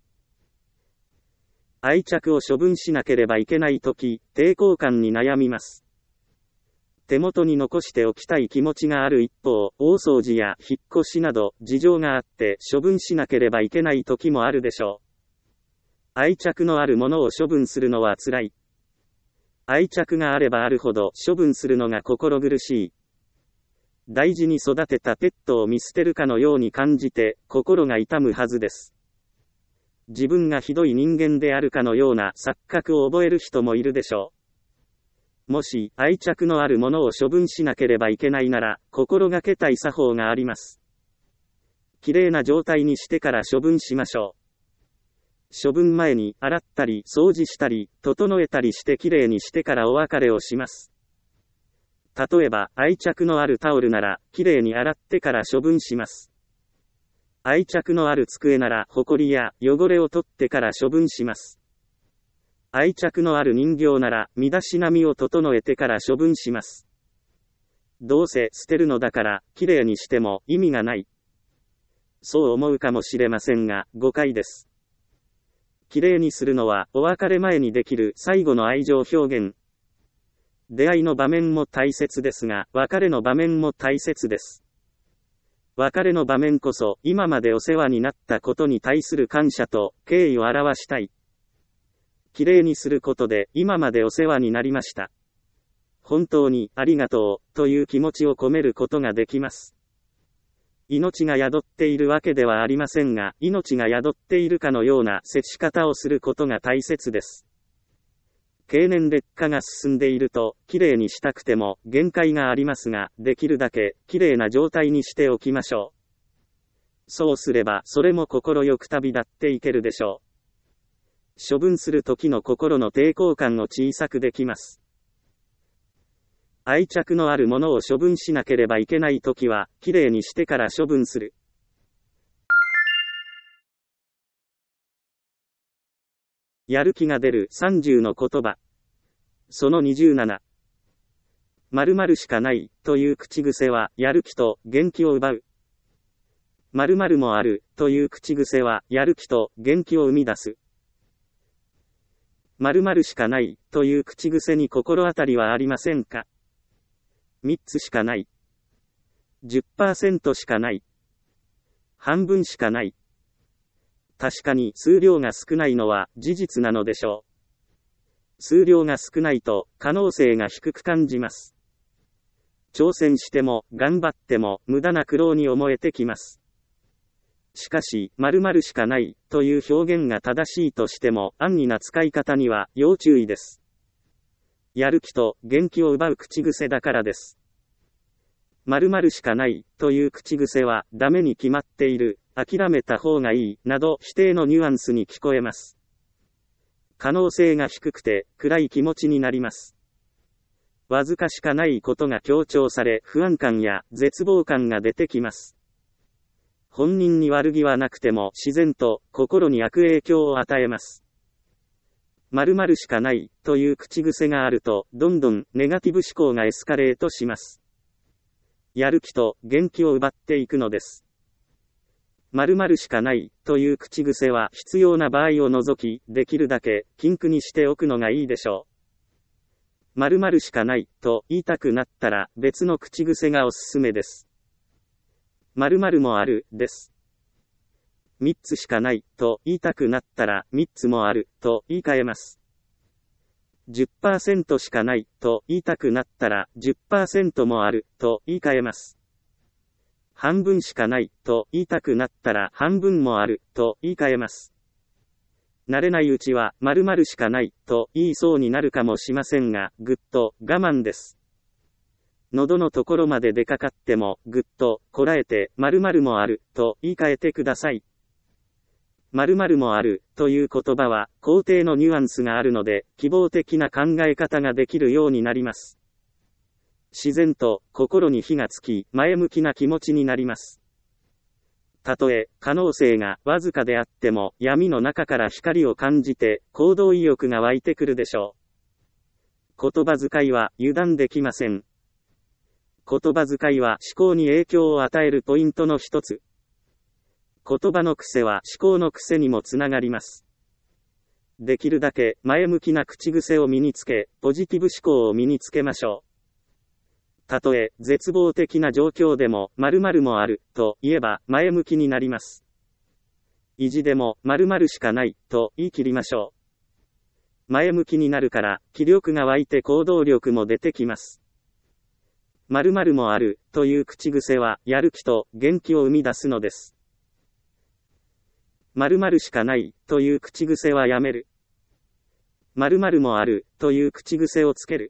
愛着を処分しなければいけない時、抵抗感に悩みます。手元に残しておきたい気持ちがある一方、大掃除や引っ越しなど事情があって処分しなければいけない時もあるでしょう。愛着のあるものを処分するのは辛い。愛着があればあるほど処分するのが心苦しい。大事に育てたペットを見捨てるかのように感じて心が痛むはずです。自分がひどい人間であるかのような錯覚を覚える人もいるでしょう。もし愛着のあるものを処分しなければいけないなら、心がけたい作法があります。きれいな状態にしてから処分しましょう。処分前に洗ったり掃除したり整えたりしてきれいにしてからお別れをします。例えば愛着のあるタオルならきれいに洗ってから処分します。愛着のある机ならホコリや汚れを取ってから処分します。愛着のある人形なら身だしなみを整えてから処分します。どうせ捨てるのだからきれいにしても意味がない。そう思うかもしれませんが誤解です。きれいにするのはお別れ前にできる最後の愛情表現。出会いの場面も大切ですが、別れの場面も大切です。別れの場面こそ今までお世話になったことに対する感謝と敬意を表したい。きれいにすることで今までお世話になりました。本当にありがとうという気持ちを込めることができます。命が宿っているわけではありませんが、命が宿っているかのような接し方をすることが大切です。経年劣化が進んでいると、きれいにしたくても限界がありますが、できるだけきれいな状態にしておきましょう。そうすればそれも心よく旅立っていけるでしょう。処分する時の心の抵抗感を小さくできます。愛着のあるものを処分しなければいけない時は、きれいにしてから処分する。やる気が出るさんじゅうの言葉。そのにじゅうなな。〇〇しかないという口癖はやる気と元気を奪う。〇〇もあるという口癖はやる気と元気を生み出す。〇〇しかないという口癖に心当たりはありませんか？みっつしかない。じゅっパーセント しかない。半分しかない。確かに数量が少ないのは事実なのでしょう。数量が少ないと可能性が低く感じます。挑戦しても頑張っても無駄な苦労に思えてきます。しかし、〇〇しかないという表現が正しいとしても、安易な使い方には要注意です。やる気と元気を奪う口癖だからです。〇〇しかないという口癖は、ダメに決まっている、諦めた方がいい、など否定のニュアンスに聞こえます。可能性が低くて、暗い気持ちになります。わずかしかないことが強調され、不安感や絶望感が出てきます。本人に悪気はなくても自然と心に悪影響を与えます。〇〇しかないという口癖があると、どんどんネガティブ思考がエスカレートします。やる気と元気を奪っていくのです。〇〇しかないという口癖は必要な場合を除き、できるだけ禁句にしておくのがいいでしょう。〇〇しかないと言いたくなったら別の口癖がおすすめです。〇〇もある、です。みっつしかないと言いたくなったらみっつもあると言い換えます。じゅっパーセント しかないと言いたくなったら じゅっパーセント もあると言い換えます。半分しかないと言いたくなったら半分もあると言い換えます。慣れないうちは〇〇しかないと言いそうになるかもしませんが、ぐっと我慢です。 喉のところまで出かかっても、ぐっと、こらえて、〇〇もある、と言い換えてください。〇〇もある、という言葉は、肯定のニュアンスがあるので、希望的な考え方ができるようになります。自然と、心に火がつき、前向きな気持ちになります。たとえ、可能性がわずかであっても、闇の中から光を感じて、行動意欲が湧いてくるでしょう。言葉遣いは、油断できません。言葉遣いは思考に影響を与えるポイントの一つ。言葉の癖は思考の癖にもつながります。できるだけ前向きな口癖を身につけ、ポジティブ思考を身につけましょう。たとえ絶望的な状況でも〇〇もあると言えば前向きになります。意地でも〇〇しかないと言い切りましょう。前向きになるから気力が湧いて行動力も出てきます。〇〇もあるという口癖はやる気と元気を生み出すのです。〇〇しかないという口癖はやめる。〇〇もあるという口癖をつける。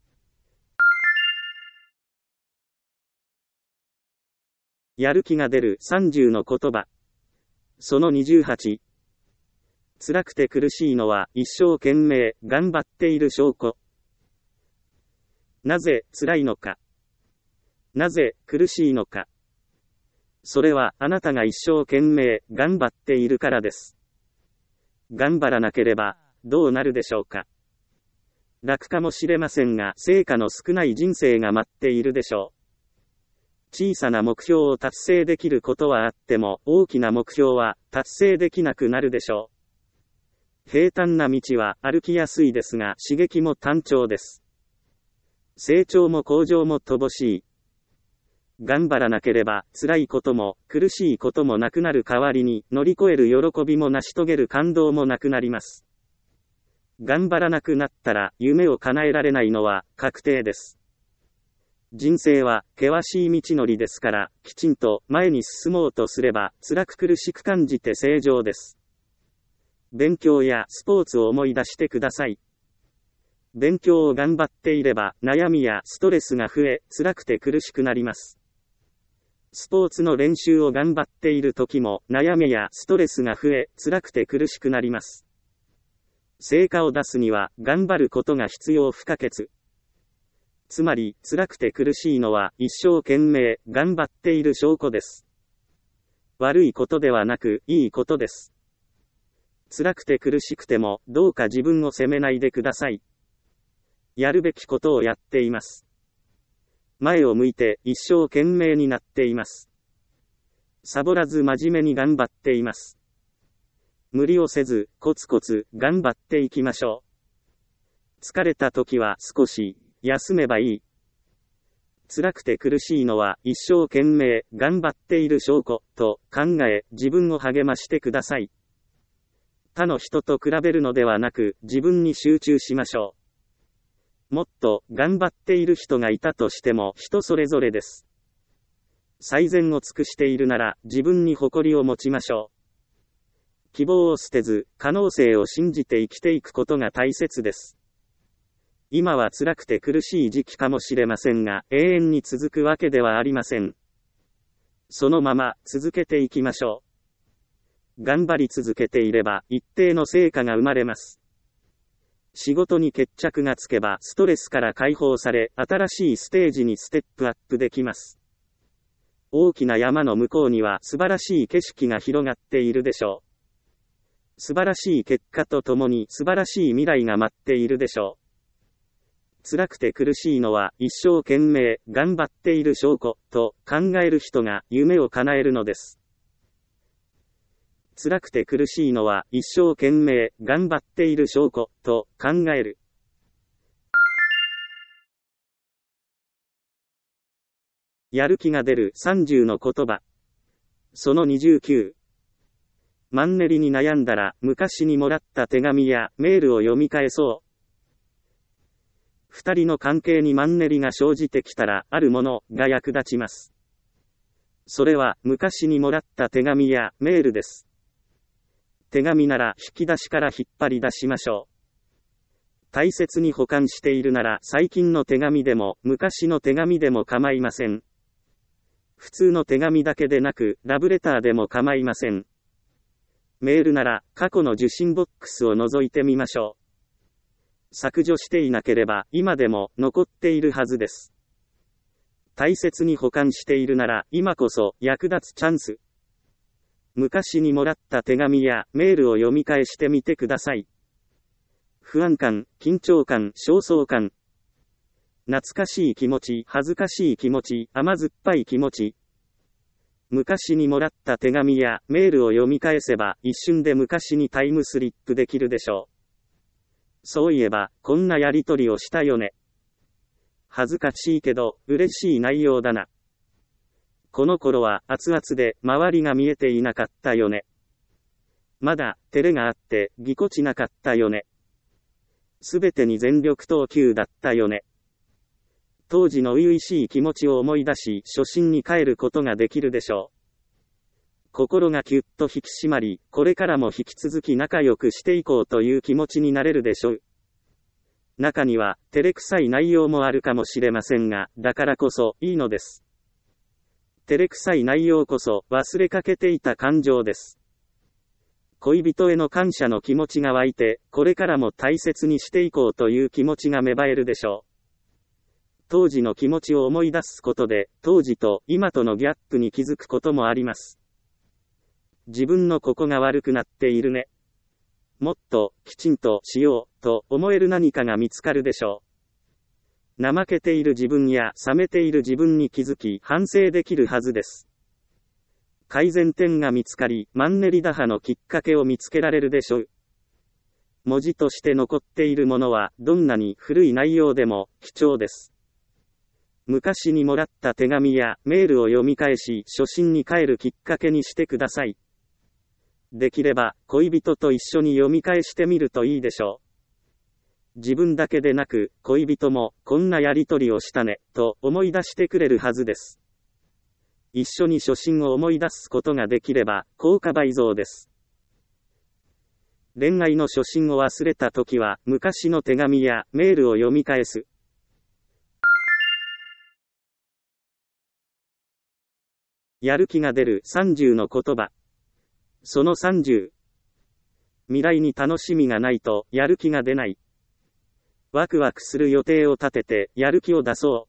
やる気が出るさんじゅうの言葉。そのにじゅうはち。辛くて苦しいのは一生懸命頑張っている証拠。なぜ辛いのか。なぜ苦しいのか。それはあなたが一生懸命頑張っているからです。頑張らなければどうなるでしょうか。楽かもしれませんが成果の少ない人生が待っているでしょう。小さな目標を達成できることはあっても大きな目標は達成できなくなるでしょう。平坦な道は歩きやすいですが刺激も単調です。成長も向上も乏しい。頑張らなければ辛いことも苦しいこともなくなる代わりに乗り越える喜びも成し遂げる感動もなくなります。頑張らなくなったら夢を叶えられないのは確定です。人生は険しい道のりですから、きちんと前に進もうとすれば辛く苦しく感じて正常です。勉強やスポーツを思い出してください。勉強を頑張っていれば悩みやストレスが増え、辛くて苦しくなります。スポーツの練習を頑張っている時も悩みやストレスが増え、辛くて苦しくなります。成果を出すには頑張ることが必要不可欠。つまり辛くて苦しいのは一生懸命頑張っている証拠です。悪いことではなくいいことです。辛くて苦しくてもどうか自分を責めないでください。やるべきことをやっています。前を向いて一生懸命になっています。サボらず真面目に頑張っています。無理をせずコツコツ頑張っていきましょう。疲れた時は少し休めばいい。辛くて苦しいのは一生懸命頑張っている証拠と考え自分を励ましてください。他の人と比べるのではなく自分に集中しましょう。もっと頑張っている人がいたとしても人それぞれです。最善を尽くしているなら自分に誇りを持ちましょう。希望を捨てず可能性を信じて生きていくことが大切です。今は辛くて苦しい時期かもしれませんが永遠に続くわけではありません。そのまま続けていきましょう。頑張り続けていれば一定の成果が生まれます。仕事に決着がつけばストレスから解放され新しいステージにステップアップできます。大きな山の向こうには素晴らしい景色が広がっているでしょう。素晴らしい結果とともに素晴らしい未来が待っているでしょう。辛くて苦しいのは一生懸命頑張っている証拠と考える人が夢を叶えるのです。辛くて苦しいのは一生懸命頑張っている証拠と考える。やる気が出るさんじゅうの言葉。そのにじゅうきゅう。マンネリに悩んだら昔にもらった手紙やメールを読み返そう。二人の関係にマンネリが生じてきたらあるものが役立ちます。それは昔にもらった手紙やメールです。手紙なら引き出しから引っ張り出しましょう。 大切に保管しているなら最近の手紙でも昔の手紙でも構いません。普通の手紙だけでなくラブレターでも構いません。メールなら過去の受信ボックスを覗いてみましょう。削除していなければ今でも残っているはずです。大切に保管しているなら今こそ役立つチャンス。昔にもらった手紙やメールを読み返してみてください。不安感、緊張感、焦燥感。懐かしい気持ち、恥ずかしい気持ち、甘酸っぱい気持ち。昔にもらった手紙やメールを読み返せば一瞬で昔にタイムスリップできるでしょう。そういえば、こんなやりとりをしたよね。恥ずかしいけど、嬉しい内容だな。この頃は熱々で周りが見えていなかったよね。まだ照れがあってぎこちなかったよね。すべてに全力投球だったよね。当時の初々しい気持ちを思い出し初心に帰ることができるでしょう。心がキュッと引き締まり、これからも引き続き仲良くしていこうという気持ちになれるでしょう。中には照れくさい内容もあるかもしれませんが、だからこそいいのです。照れくさい内容こそ忘れかけていた感情です。恋人への感謝の気持ちが湧いて、これからも大切にしていこうという気持ちが芽生えるでしょう。当時の気持ちを思い出すことで、当時と今とのギャップに気づくこともあります。自分のここが悪くなっているね。もっときちんとしようと思える何かが見つかるでしょう。怠けている自分や冷めている自分に気づき反省できるはずです。改善点が見つかり、マンネリ打破のきっかけを見つけられるでしょう。文字として残っているものはどんなに古い内容でも貴重です。昔にもらった手紙やメールを読み返し初心に帰るきっかけにしてください。できれば恋人と一緒に読み返してみるといいでしょう。自分だけでなく恋人もこんなやりとりをしたねと思い出してくれるはずです。一緒に初心を思い出すことができれば効果倍増です。恋愛の初心を忘れたときは昔の手紙やメールを読み返す。やる気が出るさんじゅうの言葉。そのさんじゅう。未来に楽しみがないとやる気が出ない。ワクワクする予定を立ててやる気を出そう。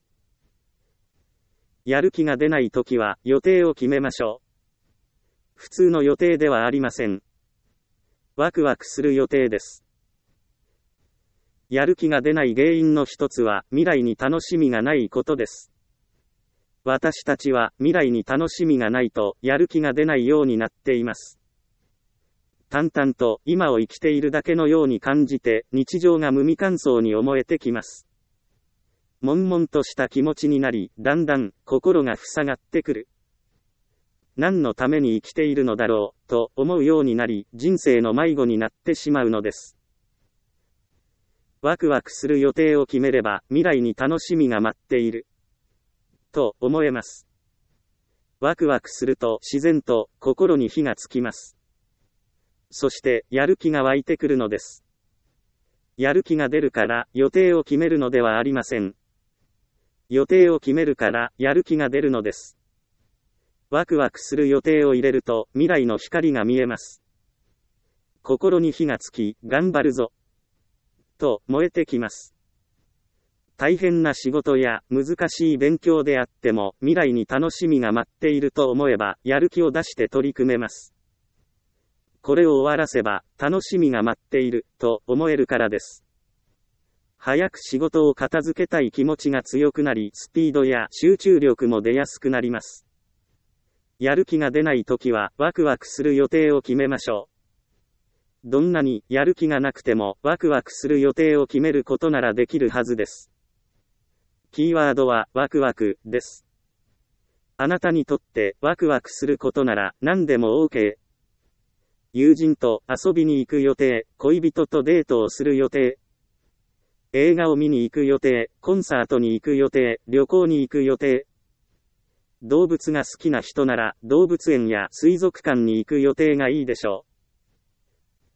やる気が出ないときは予定を決めましょう。普通の予定ではありません。ワクワクする予定です。やる気が出ない原因の一つは未来に楽しみがないことです。私たちは未来に楽しみがないとやる気が出ないようになっています。淡々と今を生きているだけのように感じて日常が無味乾燥に思えてきます。悶々とした気持ちになり、だんだん心が塞がってくる。何のために生きているのだろうと思うようになり、人生の迷子になってしまうのです。ワクワクする予定を決めれば未来に楽しみが待っていると思えます。ワクワクすると自然と心に火がつきます。そしてやる気が湧いてくるのです。やる気が出るから予定を決めるのではありません。予定を決めるからやる気が出るのです。ワクワクする予定を入れると未来の光が見えます。心に火がつき、頑張るぞと燃えてきます。大変な仕事や難しい勉強であっても未来に楽しみが待っていると思えばやる気を出して取り組めます。これを終わらせば楽しみが待っていると思えるからです。早く仕事を片付けたい気持ちが強くなり、スピードや集中力も出やすくなります。やる気が出ないときはワクワクする予定を決めましょう。どんなにやる気がなくてもワクワクする予定を決めることならできるはずです。キーワードはワクワクです。あなたにとってワクワクすることなら何でも OK。友人と遊びに行く予定、恋人とデートをする予定、映画を見に行く予定、コンサートに行く予定、旅行に行く予定。動物が好きな人なら動物園や水族館に行く予定がいいでしょ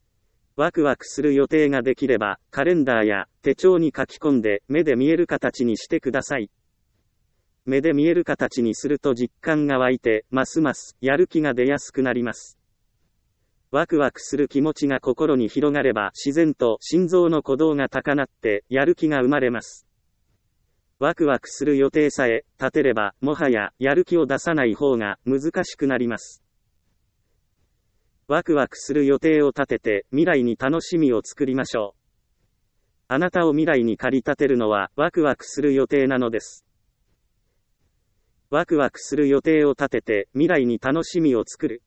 ワクワクする予定ができれば、カレンダーや手帳に書き込んで目で見える形にしてください。目で見える形にすると実感が湧いて、ますますやる気が出やすくなります。ワクワクする気持ちが心に広がれば自然と心臓の鼓動が高鳴ってやる気が生まれます。ワクワクする予定さえ立てればもはややる気を出さない方が難しくなります。ワクワクする予定を立てて未来に楽しみを作りましょう。あなたを未来に駆り立てるのはワクワクする予定なのです。ワクワクする予定を立てて未来に楽しみを作る。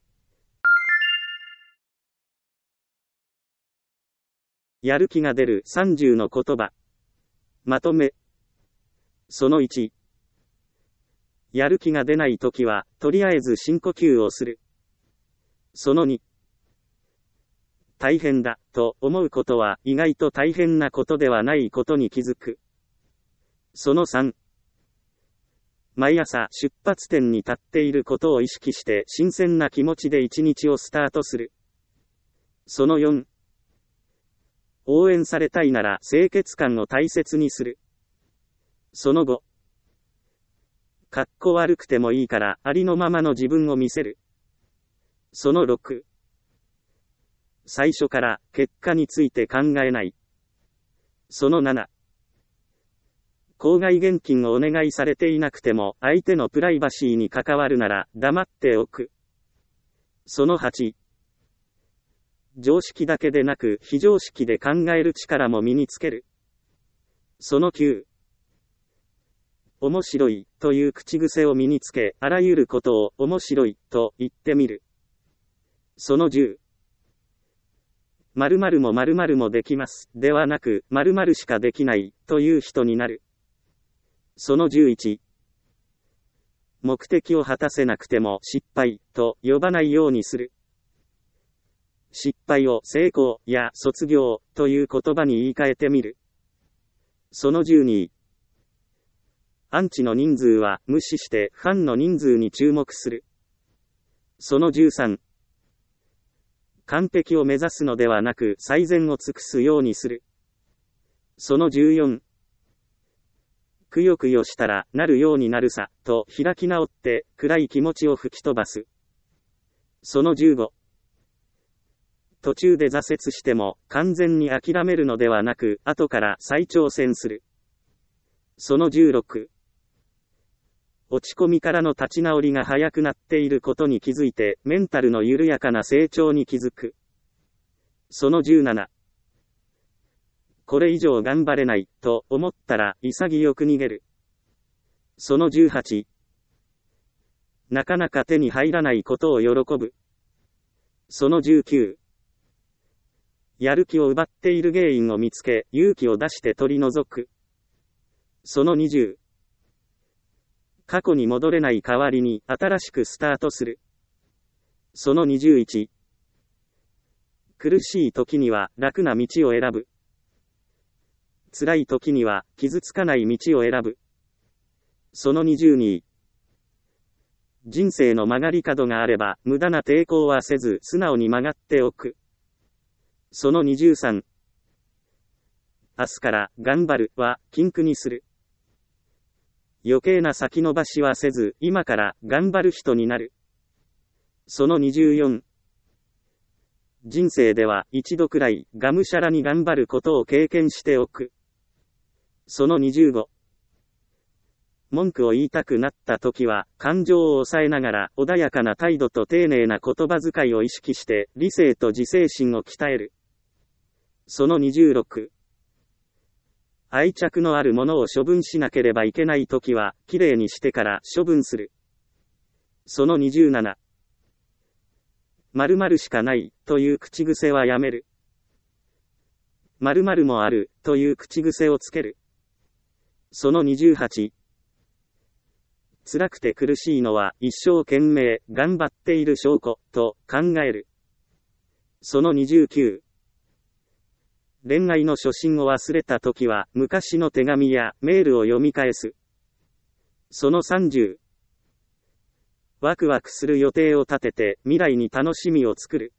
やる気が出るさんじゅうの言葉。まとめ。そのいち。やる気が出ないときは、とりあえず深呼吸をする。そのに。大変だ、と思うことは意外と大変なことではないことに気づく。そのさん。毎朝出発点に立っていることを意識して新鮮な気持ちで一日をスタートする。そのよん。応援されたいなら清潔感を大切にする。そのご。かっこ悪くてもいいからありのままの自分を見せる。そのろく。最初から結果について考えない。そのなな。口外現金をお願いされていなくても相手のプライバシーに関わるなら黙っておく。そのはち。常識だけでなく非常識で考える力も身につける。そのきゅう。面白いという口癖を身につけ、あらゆることを面白いと言ってみる。そのじゅう。〇〇も〇〇もできますではなく〇〇しかできないという人になる。そのじゅういち。目的を果たせなくても失敗と呼ばないようにする。失敗を成功や卒業という言葉に言い換えてみる。そのじゅうに。アンチの人数は無視してファンの人数に注目する。そのじゅうさん。完璧を目指すのではなく最善を尽くすようにする。そのじゅうよん。くよくよしたらなるようになるさと開き直って暗い気持ちを吹き飛ばす。そのじゅうご。途中で挫折しても完全に諦めるのではなく後から再挑戦する。そのじゅうろく。落ち込みからの立ち直りが早くなっていることに気づいてメンタルの緩やかな成長に気づく。そのじゅうなな。これ以上頑張れないと思ったら潔く逃げる。そのじゅうはち。なかなか手に入らないことを喜ぶ。そのじゅうきゅう。やる気を奪っている原因を見つけ、勇気を出して取り除く。そのにじゅう。過去に戻れない代わりに新しくスタートする。そのにじゅういち。苦しい時には楽な道を選ぶ。辛い時には傷つかない道を選ぶ。そのにじゅうに。人生の曲がり角があれば無駄な抵抗はせず素直に曲がっておく。そのにじゅうさん。明日から頑張るは禁句にする。余計な先延ばしはせず今から頑張る人になる。そのにじゅうよん。人生では一度くらいがむしゃらに頑張ることを経験しておく。そのにじゅうご。文句を言いたくなった時は感情を抑えながら穏やかな態度と丁寧な言葉遣いを意識して理性と自制心を鍛える。そのにじゅうろく。愛着のあるものを処分しなければいけないときは、きれいにしてから処分する。そのにじゅうなな。〇〇しかないという口癖はやめる。〇〇もあるという口癖をつける。そのにじゅうはち。辛くて苦しいのは一生懸命頑張っている証拠と考える。そのにじゅうきゅう。恋愛の初心を忘れたときは昔の手紙やメールを読み返す。そのさんじゅう。ワクワクする予定を立てて未来に楽しみを作る。